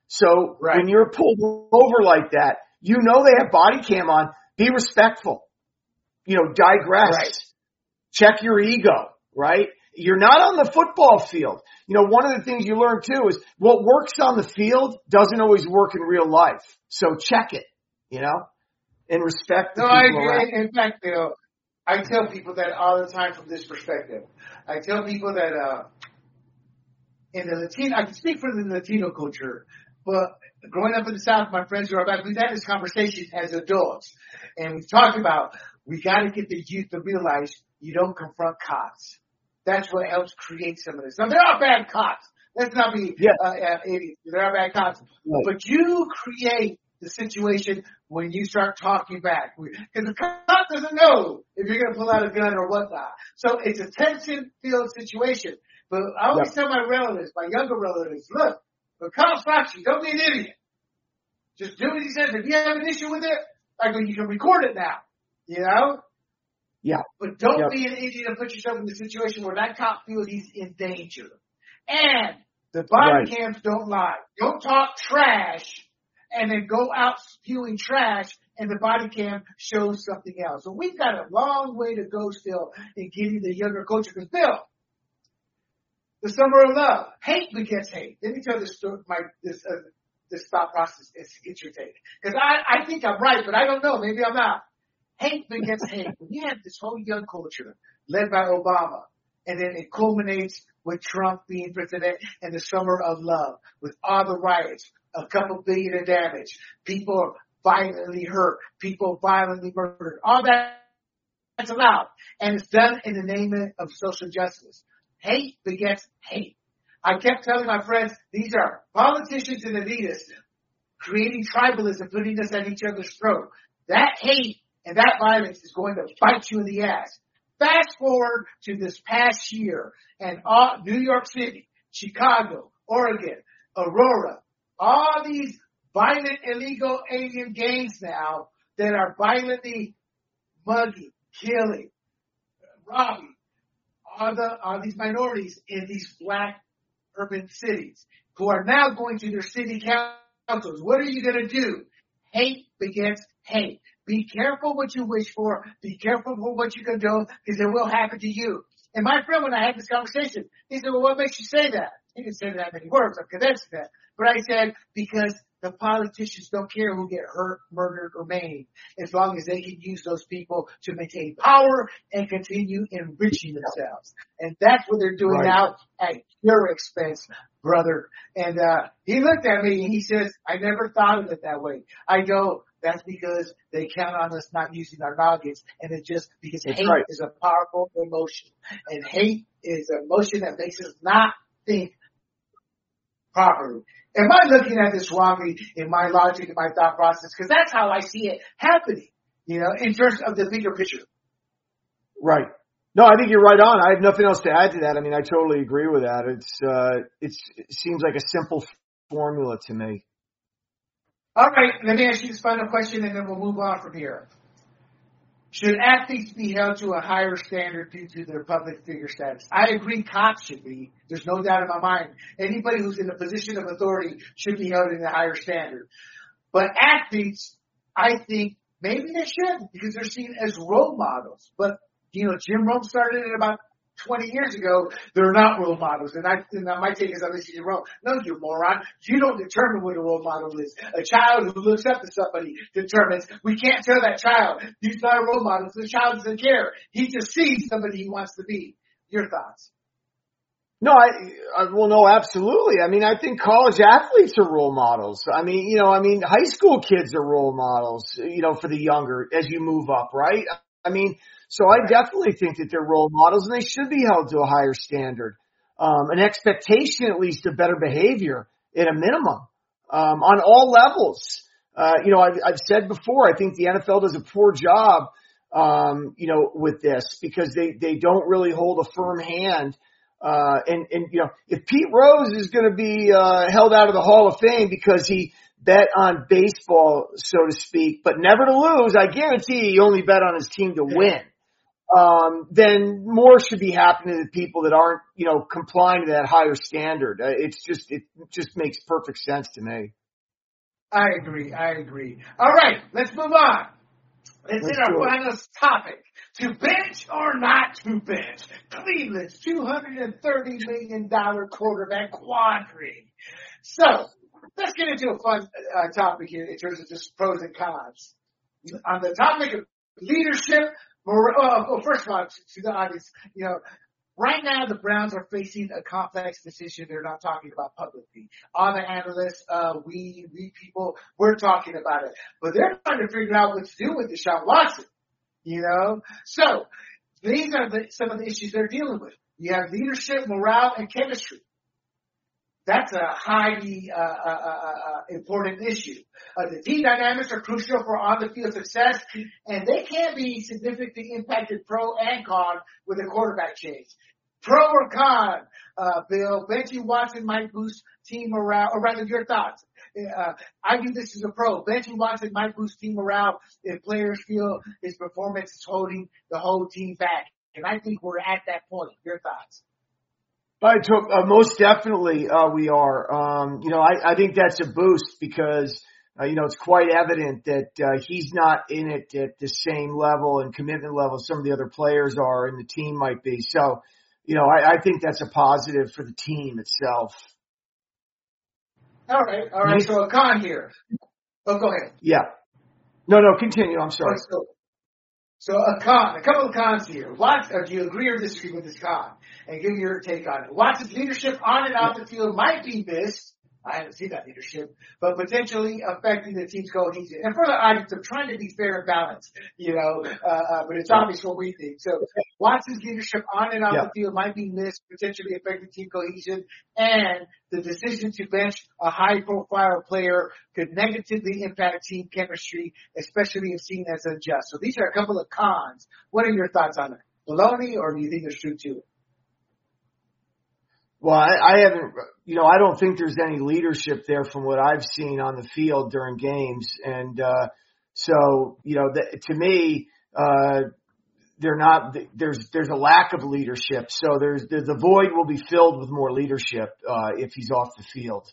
So right. when you're pulled over like that, you know they have body cam on. Be respectful. You know, digress. Right. Check your ego, right? You're not on the football field. You know, one of the things you learn too is what works on the field doesn't always work in real life. So check it, you know, and respect the no, people I, around. In fact, you know, I tell people that all the time from this perspective. I tell people that uh, in the Latino, I can speak for the Latino culture, but growing up in the South, my friends who are back, we've had this conversation as adults, and we've talked about we got to get the youth to realize you don't confront cops. That's what helps create some of this. Now, there are bad cops. Let's not be yeah. uh, uh, idiots. There are bad cops. Right. But you create the situation when you start talking back. Because the cop doesn't know if you're going to pull out a gun or whatnot. So it's a tension-filled situation. But I always yeah. tell my relatives, my younger relatives, look, the cop stops you. Don't be an idiot. Just do what he says. If you have an issue with it, like you can record it now. You know? Yeah. But don't yep. be an idiot and put yourself in a situation where that cop feels he's in danger. And the body right. cams don't lie. Don't talk trash and then go out spewing trash and the body cam shows something else. So we've got a long way to go still in getting the younger culture. Because Bill, the summer of love, hate begets hate. Let me tell this story, my this uh, this thought process is to get your take. Because I, I think I'm right, but I don't know. Maybe I'm not. Hate begets hate. When you have this whole young culture led by Obama, and then it culminates with Trump being president and the summer of love, with all the riots, a couple billion in damage, people violently hurt, people violently murdered, all that that's allowed. And it's done in the name of social justice. Hate begets hate. I kept telling my friends, these are politicians and elitists creating tribalism, putting us at each other's throat. That hate and that violence is going to bite you in the ass. Fast forward to this past year, and all, New York City, Chicago, Oregon, Aurora, all these violent illegal alien gangs now that are violently mugging, killing, robbing all the all these minorities in these black urban cities who are now going to their city councils. What are you going to do? Hate begets hate. Be careful what you wish for. Be careful for what you can do, because it will happen to you. And my friend, when I had this conversation, he said, well, what makes you say that? He didn't say that many words. I'm convinced of that. But I said, because the politicians don't care who get hurt, murdered, or maimed, as long as they can use those people to maintain power and continue enriching themselves. And that's what they're doing Right. now at your expense, brother. And uh he looked at me and he says, I never thought of it that way. I go, that's because they count on us not using our noggins. And it's just because That's hate right. is a powerful emotion. And hate is an emotion that makes us not think properly. Am I looking at this wrongly in my logic and my thought process? Because that's how I see it happening, you know, in terms of the bigger picture. Right. No, I think you're right on. I have nothing else to add to that. I mean, I totally agree with that. It's, uh, it's, it seems like a simple formula to me. All right, let me ask you this final question and then we'll move on from here. Should athletes be held to a higher standard due to their public figure status? I agree cops should be. There's no doubt in my mind. Anybody who's in a position of authority should be held in a higher standard. But athletes, I think maybe they should, because they're seen as role models. But, you know, Jim Rome started it about twenty years ago. They're not role models. And I, and my take is, I listen to Rome. No, you moron. You don't determine what a role model is. A child who looks up to somebody determines. We can't tell that child he's not a role model. So the child doesn't care. He just sees somebody he wants to be. Your thoughts? No, I, I well, no, absolutely. I mean, I think college athletes are role models. I mean, you know, I mean, high school kids are role models, you know, for the younger as you move up, right? I mean, so I definitely think that they're role models and they should be held to a higher standard, um, an expectation at least of better behavior at a minimum, um, on all levels. Uh, you know, I've, I've said before, I think the N F L does a poor job, um, you know, with this because they, they don't really hold a firm hand. Uh, and, and, you know, if Pete Rose is going to be, uh, held out of the Hall of Fame because he bet on baseball, so to speak, but never to lose, I guarantee he only bet on his team to win. Um, then more should be happening to people that aren't, you know, complying to that higher standard. Uh, it's just, it just makes perfect sense to me. I agree. I agree. All right, let's move on. Let's Let's hit our do it. final topic. To bench or not to bench? Cleveland's two hundred thirty million dollars quarterback quandary. So, let's get into a fun uh, topic here in terms of just pros and cons. On the topic of leadership, mor- oh, well, first of all, to, to the audience, you know, right now the Browns are facing a complex decision they're not talking about publicly. All the analysts, uh, we, we people, we're talking about it. But they're trying to figure out what to do with Deshaun Watson. You know, so these are the, some of the issues they're dealing with. You have leadership, morale, and chemistry. That's a highly uh, uh, uh, important issue. Uh, the team dynamics are crucial for on-the-field success, and they can be significantly impacted pro and con with a quarterback change. Pro or con, uh, Bill, benching Watson might boost team morale, or rather your thoughts. Uh, I view this as a pro. Benching Watson might boost team morale if players feel his performance is holding the whole team back. And I think we're at that point. Your thoughts? I took, uh, most definitely, uh, we are. Um, you know, I, I think that's a boost because, uh, you know, it's quite evident that, uh, he's not in it at the same level and commitment level some of the other players are and the team might be. So, you know, I, I think that's a positive for the team itself. All right. All right. So a con here. Oh, go ahead. Yeah. No, no, continue. I'm sorry. So, so a con, a couple of cons here. What, or do you agree or disagree with this con? And give your take on it. Watson's leadership on and off the field might be missed. I haven't seen that leadership, but potentially affecting the team's cohesion. And for the audience, I'm trying to be fair and balanced, you know, uh, uh, but it's obvious what we think. So Watson's leadership on and off Yeah. the field might be missed, potentially affecting team cohesion, and the decision to bench a high-profile player could negatively impact team chemistry, especially if seen as unjust. So these are a couple of cons. What are your thoughts on it? Baloney, or do you think there's truth to it? Well, I, I haven't, you know, I don't think there's any leadership there from what I've seen on the field during games. And, uh, so, you know, the, to me, uh, they're not, there's, there's a lack of leadership. So there's, the, the void will be filled with more leadership, uh, if he's off the field.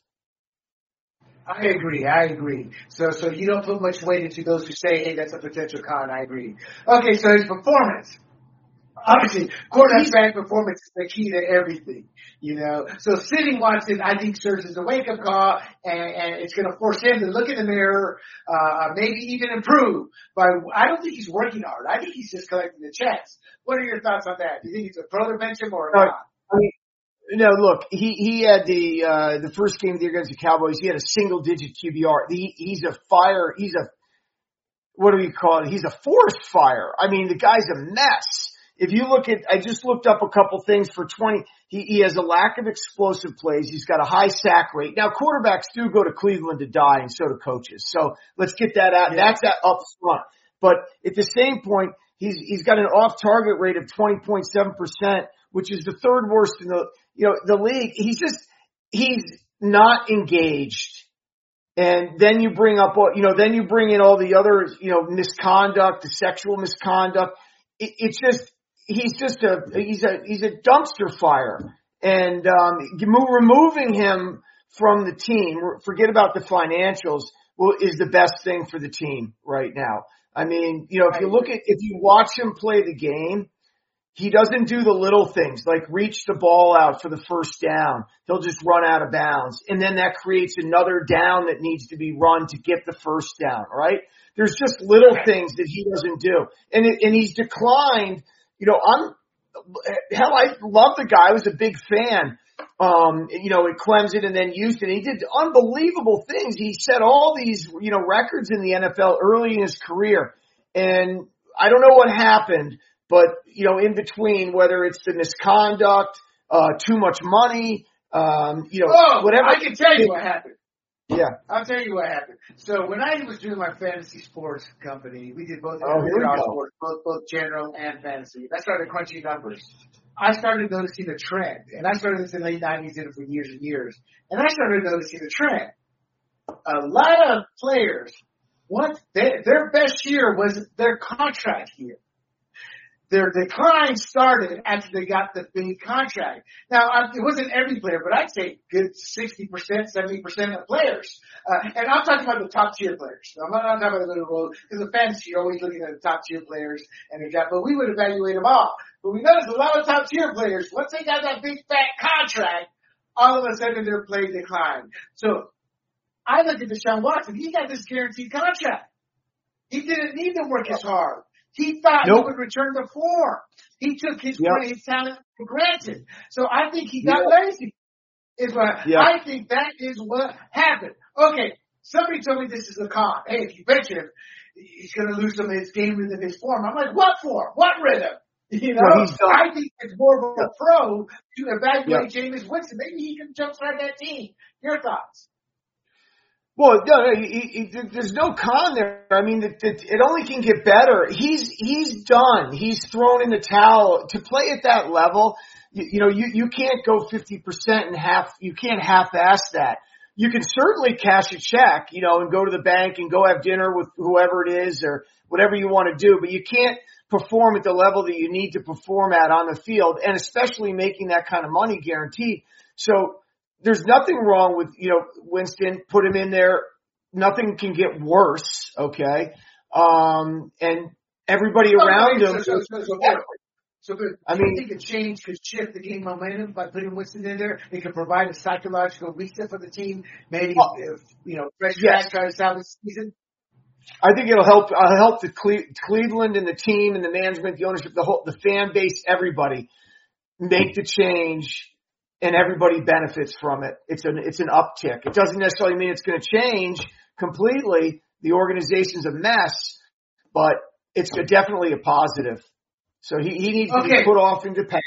I agree. I agree. So, so you don't put much weight into those who say, hey, that's a potential con. I agree. Okay. So his performance. Obviously, quarterback performance is the key to everything, you know. So sitting Watson, I think, serves as a wake-up call, and, and it's going to force him to look in the mirror, uh, maybe even improve. But I don't think he's working hard. I think he's just collecting the checks. What are your thoughts on that? Do you think he's a pro to bench him or Uh, not? I mean, no, look, he, he had the, uh, the first game of the year against the Cowboys. He had a single digit Q B R. He, he's a fire. He's a, what do we call it? He's a forest fire. I mean, the guy's a mess. If you look at, I just looked up a couple things for twenty. He, he has a lack of explosive plays. He's got a high sack rate. Now, quarterbacks do go to Cleveland to die, and so do coaches. So let's get that out. Yeah. That's that up front. But at the same point, he's he's got an off-target rate of twenty point seven percent, which is the third worst in the you know the league. He's just he's not engaged. And then you bring up, you know, then you bring in all the other, you know, misconduct, the sexual misconduct. It, it's just. He's just a he's a he's a dumpster fire, and um, removing him from the team, forget about the financials, well, is the best thing for the team right now. I mean, you know, if you look at if you watch him play the game, he doesn't do the little things like reach the ball out for the first down. He'll just run out of bounds, and then that creates another down that needs to be run to get the first down. Right? There's just little things that he doesn't do, and it, and he's declined. You know, I'm, hell, I love the guy. I was a big fan, um, you know, at Clemson and then Houston. He did unbelievable things. He set all these, you know, records in the N F L early in his career. And I don't know what happened, but, you know, in between, whether it's the misconduct, uh, too much money, um, you know, oh, whatever. I can tell you what happened. Yeah. I'll tell you what happened. So when I was doing my fantasy sports company, we did both, Oh, here we go. sports, both, both general and fantasy. I started crunching numbers. I started noticing a trend, and I started this in the late nineties, did it for years and years. And I started noticing a trend. A lot of players, what they, their best year was their contract year. Their decline started after they got the big contract. Now, it wasn't every player, but I'd say good sixty percent, seventy percent of players. Uh, and I'm talking about the top tier players. I'm not, I'm not talking about the little road, because in fantasy, you're always looking at the top tier players and their job, but we would evaluate them all. But we noticed a lot of top tier players, once they got that big fat contract, all of a sudden their play declined. So I look at Deshaun Watson. He got this guaranteed contract. He didn't need to work as hard. He thought Nope. he would return to form. He took his, Yep. his talent for granted. So I think he got Yep. lazy. Is what Yep. I think that is what happened. Okay, somebody told me this is a con. Hey, if you bench him, he's going to lose some of his game rhythm, his form. I'm like, what form? What rhythm? You know, Well, he's done. I think it's more of a Yep. pro to evaluate Yep. Jameis Winston. Maybe he can jumpstart that team. Your thoughts? Well, no, no he, he, there's no con there. I mean, it, it, it only can get better. He's he's done. He's thrown in the towel. To play at that level, you, you know, you, you can't go fifty percent and half. You can't half-ass that. You can certainly cash a check, you know, and go to the bank and go have dinner with whoever it is or whatever you want to do. But you can't perform at the level that you need to perform at on the field, and especially making that kind of money guaranteed. So there's nothing wrong with, you know, Winston, put him in there. Nothing can get worse. Okay. Um, and everybody around so, him. So, so, so, Yeah. so, so I do you mean- think a change could shift the game momentum by putting Winston in there? It could provide a psychological reset for the team. Maybe, Oh. if, you know, fresh Yes. guys try to salvage the season. I think it'll help, uh, help the Cle- Cleveland and the team and the management, the ownership, the whole, the fan base, everybody make the change and everybody benefits from it. It's an, it's an uptick. It doesn't necessarily mean it's going to change completely. The organization's a mess, but it's a, definitely a positive. So he, he needs okay. to be put off into past.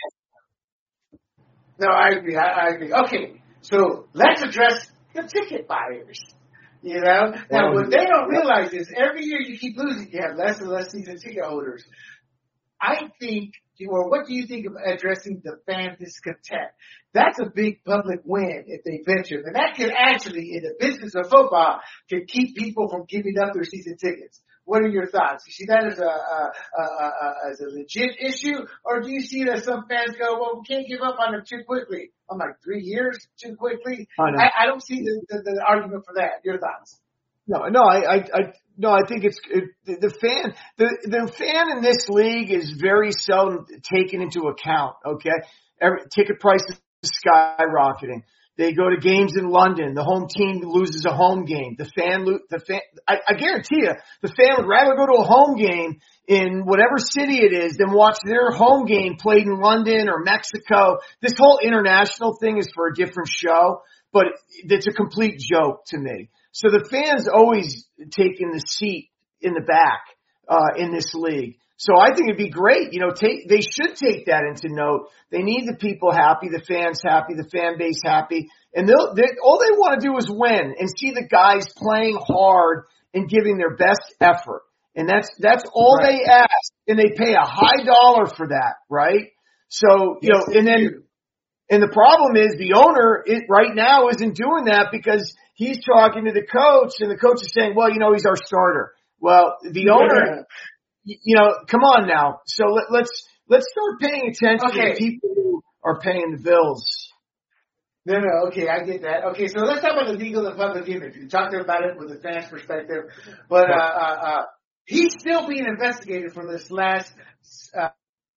No, I agree. I, I agree. Okay, so let's address the ticket buyers. You know, now what they don't realize is every year you keep losing, you have less and less season ticket holders. I think, or what do you think of addressing the fan discontent? That's a big public win if they venture, and that could actually, in the business of football, can keep people from giving up their season tickets. What are your thoughts? You see that as a, a, a, a as a legit issue, or do you see that some fans go, well, we can't give up on them too quickly? I'm like, three years too quickly? I, I, I don't see the, the, the argument for that. Your thoughts? No, no, I, I, I no, I think it's it, the fan. The the fan in this league is very seldom taken into account. Okay, Every, ticket prices skyrocketing. They go to games in London. The home team loses a home game. The fan, lo- the fan. I, I guarantee you, the fan would rather go to a home game in whatever city it is than watch their home game played in London or Mexico. This whole international thing is for a different show, but it's a complete joke to me. So the fans always taking the seat in the back uh, in this league. So I think it'd be great. You know, take, they should take that into note. They need the people happy, the fans happy, the fan base happy. And they'll, they, all they want to do is win and see the guys playing hard and giving their best effort. And that's, that's all right. They ask. And they pay a high dollar for that, right? So, you yes, know, and then, do. and the problem is the owner it, right now isn't doing that because he's talking to the coach and the coach is saying, well, you know, he's our starter. Well, the yeah. owner, you know, come on now. So let, let's let's start paying attention okay. to people who are paying the bills. No, no, okay, I get that. Okay, so let's talk about the legal and public image. You talked about it with a fan's perspective, but uh, uh, uh, he's still being investigated for this last uh,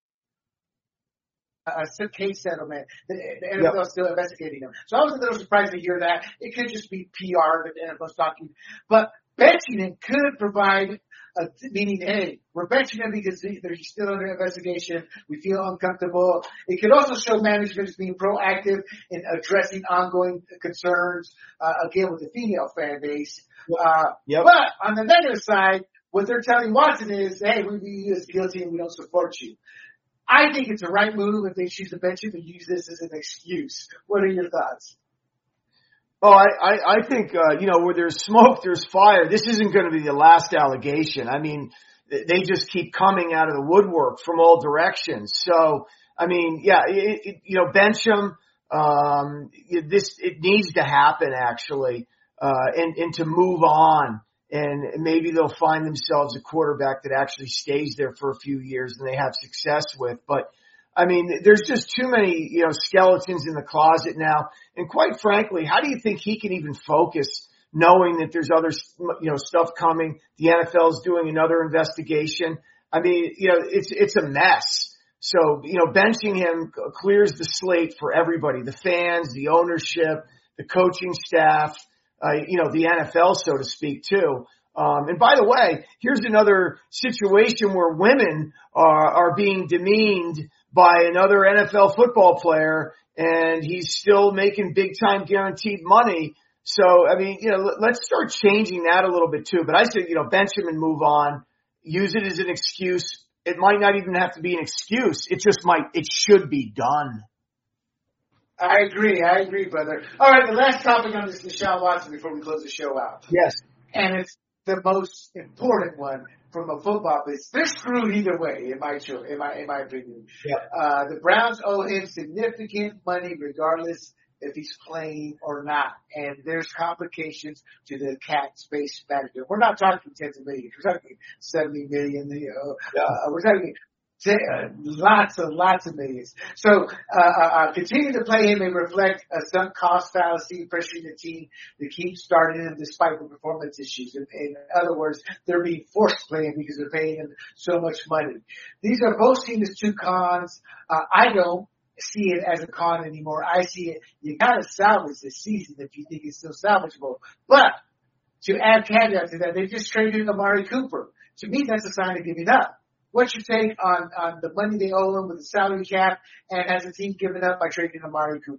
uh, case settlement. The, the N F L is yep. still investigating him. So I was a little surprised to hear that. It could just be P R that the N F L's talking, but benching him could provide. Uh, meaning, hey, we're benching him because they're still under investigation. We feel uncomfortable. It could also show management as being proactive in addressing ongoing concerns, uh, again, with the female fan base. Uh, yep. But on the negative side, what they're telling Watson is, hey, we view you as guilty and we don't support you. I think it's the right move if they choose to bench him and use this as an excuse. What are your thoughts? Oh, I, I, I think, uh, you know, where there's smoke, there's fire. This isn't going to be the last allegation. I mean, they just keep coming out of the woodwork from all directions. So, I mean, yeah, it, it, you know, bench them. Um, this, it needs to happen actually, uh, and, and to move on. And maybe they'll find themselves a quarterback that actually stays there for a few years and they have success with. But, I mean, there's just too many, you know, skeletons in the closet now. And quite frankly, how do you think he can even focus knowing that there's other, you know, stuff coming? The N F L is doing another investigation. I mean, you know, it's, it's a mess. So, you know, benching him clears the slate for everybody, the fans, the ownership, the coaching staff, uh, you know, the N F L, so to speak, too. Um, and by the way, here's another situation where women are, are being demeaned by another N F L football player, and he's still making big time guaranteed money. So, I mean, you know, let's start changing that a little bit too. But I say, you know, bench him and move on. Use it as an excuse. It might not even have to be an excuse. It just might, it should be done. I agree. I agree, brother. All right. The last topic on this is Deshaun Watson before we close the show out. Yes. And it's the most important one from a football base. They're screwed either way, in my in my in my opinion. Yeah. Uh, the Browns owe him significant money, regardless if he's playing or not. And there's complications to the cap space management. We're not talking tens of millions. We're talking seventy million. You know, yeah. uh, we're talking. Uh, lots and lots of millions. So, uh, uh, continue to play him and reflect a sunk cost fallacy, pressuring the team to keep starting him despite the performance issues. In, in other words, they're being forced to play him because they're paying him so much money. These are both seen as two cons. Uh, I don't see it as a con anymore. I see it, you gotta salvage this season if you think it's still salvageable. But, to add caveat to that, they just traded Amari Cooper. To me, that's a sign of giving up. What's your take on, on the money they owe him with the salary cap, and has the team given up by trading Amari Cooper?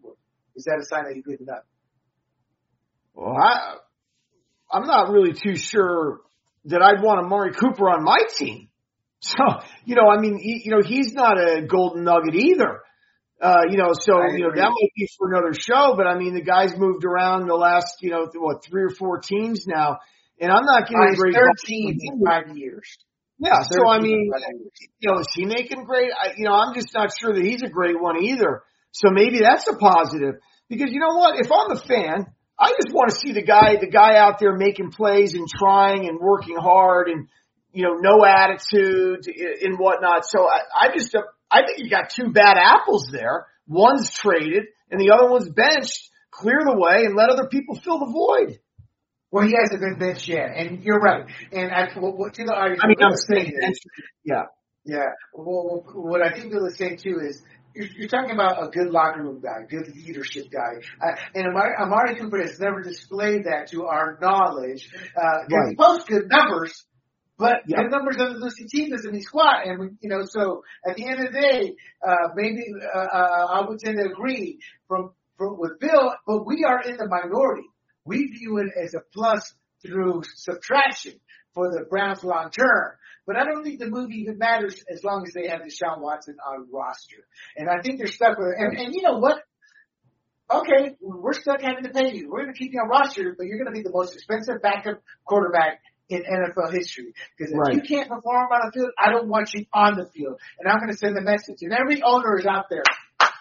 Is that a sign that he's good enough? Well, I, I'm not really too sure that I'd want Amari Cooper on my team. So, you know, I mean, he, you know, he's not a golden nugget either. Uh, you know, so, you know, that might be for another show, but I mean, the guy's moved around the last, you know, what, three or four teams now, and I'm not getting uh, great. thirteen in five years. Yeah. So, I mean, you know, is he making great? I, you know, I'm just not sure that he's a great one either. So maybe that's a positive because you know what? If I'm a fan, I just want to see the guy, the guy out there making plays and trying and working hard and, you know, no attitude and whatnot. So I, I just, I think you got two bad apples there. One's traded and the other one's benched. Clear the way and let other people fill the void. Well, he hasn't been benched yet, and you're right. And I, what, to the audience, I mean, I'm saying saying, yeah, yeah. Well, what I think Bill is saying too is you're, you're talking about a good locker room guy, good leadership guy, uh, and Amari, Amari Cooper has never displayed that to our knowledge. Uh, right. He posts good numbers. But yep. the numbers of the losing team doesn't mean squat. And, we, you know, so at the end of the day, uh, maybe, uh, uh, I would tend to agree from, from, with Bill, but we are in the minority. We view it as a plus through subtraction for the Browns long term. But I don't think the move even matters as long as they have Deshaun Watson on roster. And I think they're stuck with it. And, and you know what? Okay, we're stuck having to pay you. We're going to keep you on roster, but you're going to be the most expensive backup quarterback in N F L history. Because if right. you can't perform on the field, I don't want you on the field. And I'm going to send a message. And every owner is out there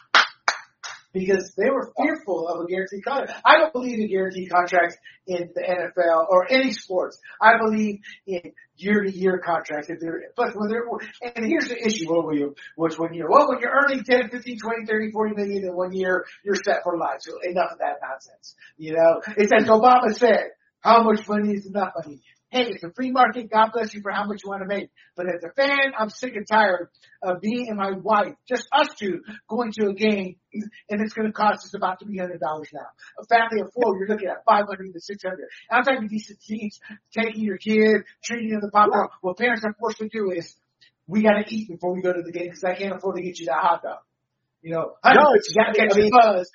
because they were fearful of a guaranteed contract. I don't believe in guaranteed contracts in the N F L or any sports. I believe in year-to-year contracts. If they're, plus when they're, and here's the issue, what were you, which one year? Well, when you're earning ten, fifteen, twenty, thirty, forty million in one year, you're set for life. So enough of that nonsense. You know, it's as Obama said, how much money is enough money? Hey, it's a free market. God bless you for how much you want to make. But as a fan, I'm sick and tired of me and my wife, just us two, going to a game, and it's going to cost us about three hundred dollars now. A family of four, you're looking at five hundred to six hundred. I'm talking decent seats, taking your kid, treating them the popcorn. What parents are forced to do is, we got to eat before we go to the game because I can't afford to get you that hot dog. You know, no, it's, you got to get your buzz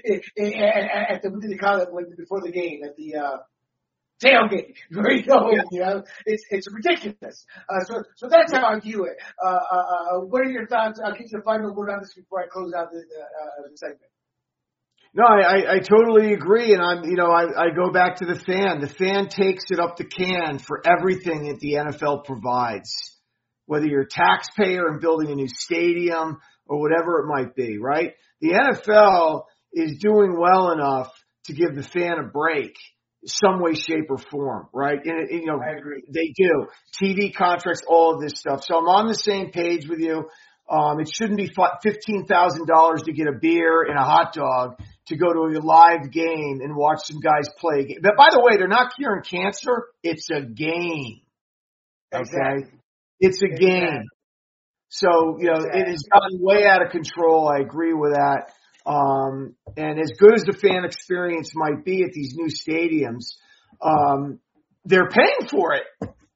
at the, what do they call it, before the game, at the, uh, tailgate, where you go, yeah. you know, it's it's ridiculous. Uh, so so that's how I view it. Uh, uh, what are your thoughts? I'll give you the final word on this before I close out the, uh, the segment. No, I, I totally agree, and I'm you know I, I go back to the fan. The fan takes it up the can for everything that the N F L provides, whether you're a taxpayer and building a new stadium or whatever it might be. Right? The N F L is doing well enough to give the fan a break. Some way, shape, or form, right? And, and, you know, I agree. They do. T V contracts, all of this stuff. So I'm on the same page with you. Um, it shouldn't be fifteen thousand dollars to get a beer and a hot dog to go to a live game and watch some guys play. But by the way, they're not curing cancer. It's a game. Okay? Exactly. It's a exactly. game. So, you know, exactly. It has gotten way out of control. I agree with that. Um, and as good as the fan experience might be at these new stadiums, um, they're paying for it.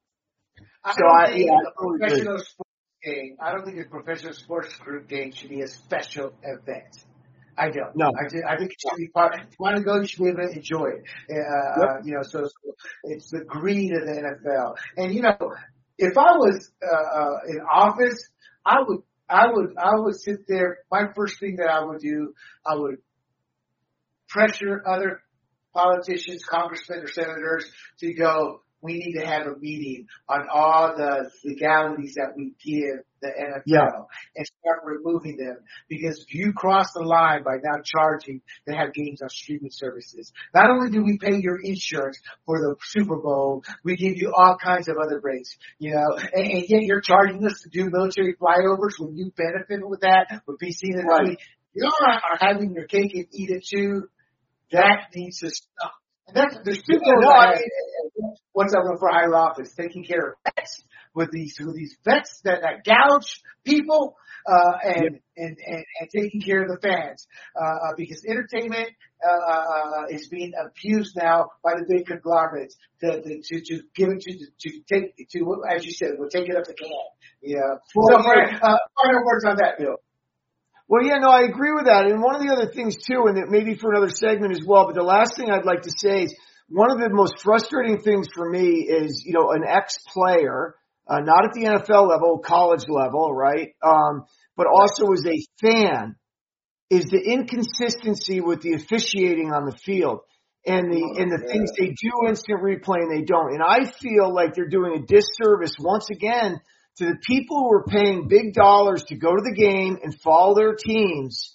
I so don't I, think yeah, a professional sports game, I don't think a professional sports group game should be a special event. I don't. No. I, do, I think it should be part. If you want to go, you should be able to enjoy it. Uh, yep. uh, you know, so, so it's the greed of the N F L. And you know, if I was uh, uh, in office, I would. I would, I would sit there. My first thing that I would do, I would pressure other politicians, congressmen or senators to go, we need to have a meeting on all the legalities that we give the N F L yeah. and start removing them. Because you cross the line by now charging to have games on streaming services. Not only do we pay your insurance for the Super Bowl, we give you all kinds of other breaks, you know, and, and yet you're charging us to do military flyovers when you benefit with that, with P C and right. You are having your cake and eat it too. That needs to stop. And that's, there's two goals. No, I mean, once I run for higher office, taking care of vets with these, with these vets that, that gouge people, uh, and, yep. and, and, and taking care of the fans, uh, because entertainment, uh, uh, is being abused now by the big conglomerates to, to, to, to give it to, to take, to, as you said, we'll take it up the can, you know. Well, so, for, uh, final words on that, Bill. Well, yeah, no, I agree with that. And one of the other things too, and that maybe for another segment as well, but the last thing I'd like to say is one of the most frustrating things for me is, you know, an ex-player, uh, not at the N F L level, college level, right? Um, but also as a fan, is the inconsistency with the officiating on the field and the, and the things they do instant replay and they don't. And I feel like they're doing a disservice once again to the people who are paying big dollars to go to the game and follow their teams.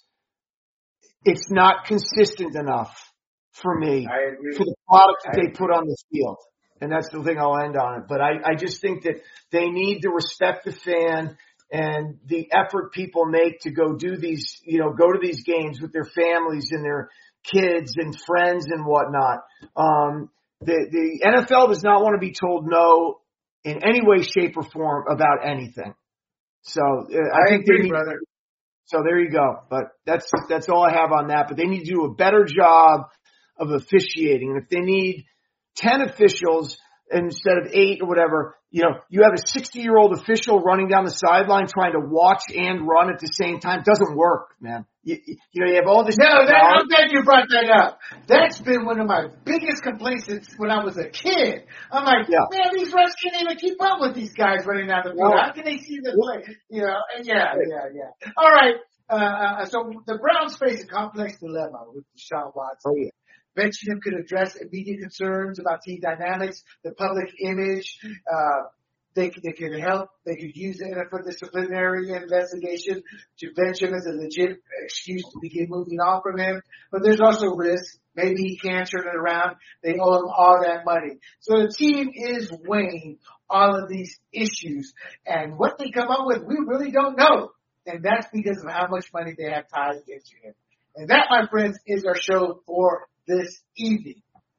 It's not consistent enough for me for the product that they put on the field. And that's the thing I'll end on it. But I, I just think that they need to respect the fan and the effort people make to go do these, you know, go to these games with their families and their kids and friends and whatnot. Um, the, the N F L does not want to be told no in any way, shape, or form about anything. So uh, I, I think agree, they need, brother. So there you go. But that's that's all I have on that. But they need to do a better job of officiating. And if they need ten officials instead of eight or whatever, you know, you have a sixty-year-old official running down the sideline trying to watch and run at the same time. It doesn't work, man. You, you know, you have all this. No, that, I'm glad you brought that up. That's been one of my biggest complaints since when I was a kid. I'm like, yeah. man, these refs can't even keep up with these guys running down the field. No. How can they see the play? You know, yeah, yeah, yeah. All right. Uh, so the Browns face a complex dilemma with Deshaun Watson. Oh, yeah. Benching him could address immediate concerns about team dynamics, the public image. Uh, they, they could help. They could use the N F L disciplinary investigation to bench him as a legit excuse to begin moving on from him. But there's also risk. Maybe he can't turn it around. They owe him all that money. So the team is weighing all of these issues. And what they come up with, we really don't know. And that's because of how much money they have tied into him. And that, my friends, is our show for this evening.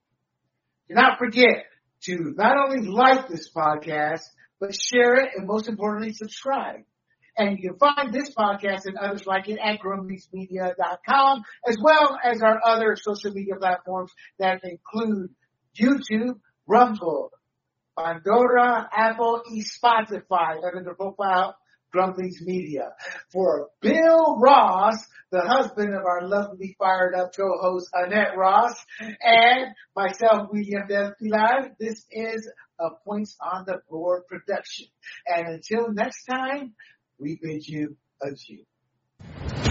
Do not forget to not only like this podcast, but share it and most importantly, subscribe. And you can find this podcast and others like it at grown leagues media dot com, as well as our other social media platforms that include YouTube, Rumble, Pandora, Apple, and Spotify under the profile Grumpy's Media. For Bill Ross, the husband of our lovely fired up co-host Annette Ross, and myself, William Del Pilar, this is a Points on the Board production. And until next time, we bid you adieu.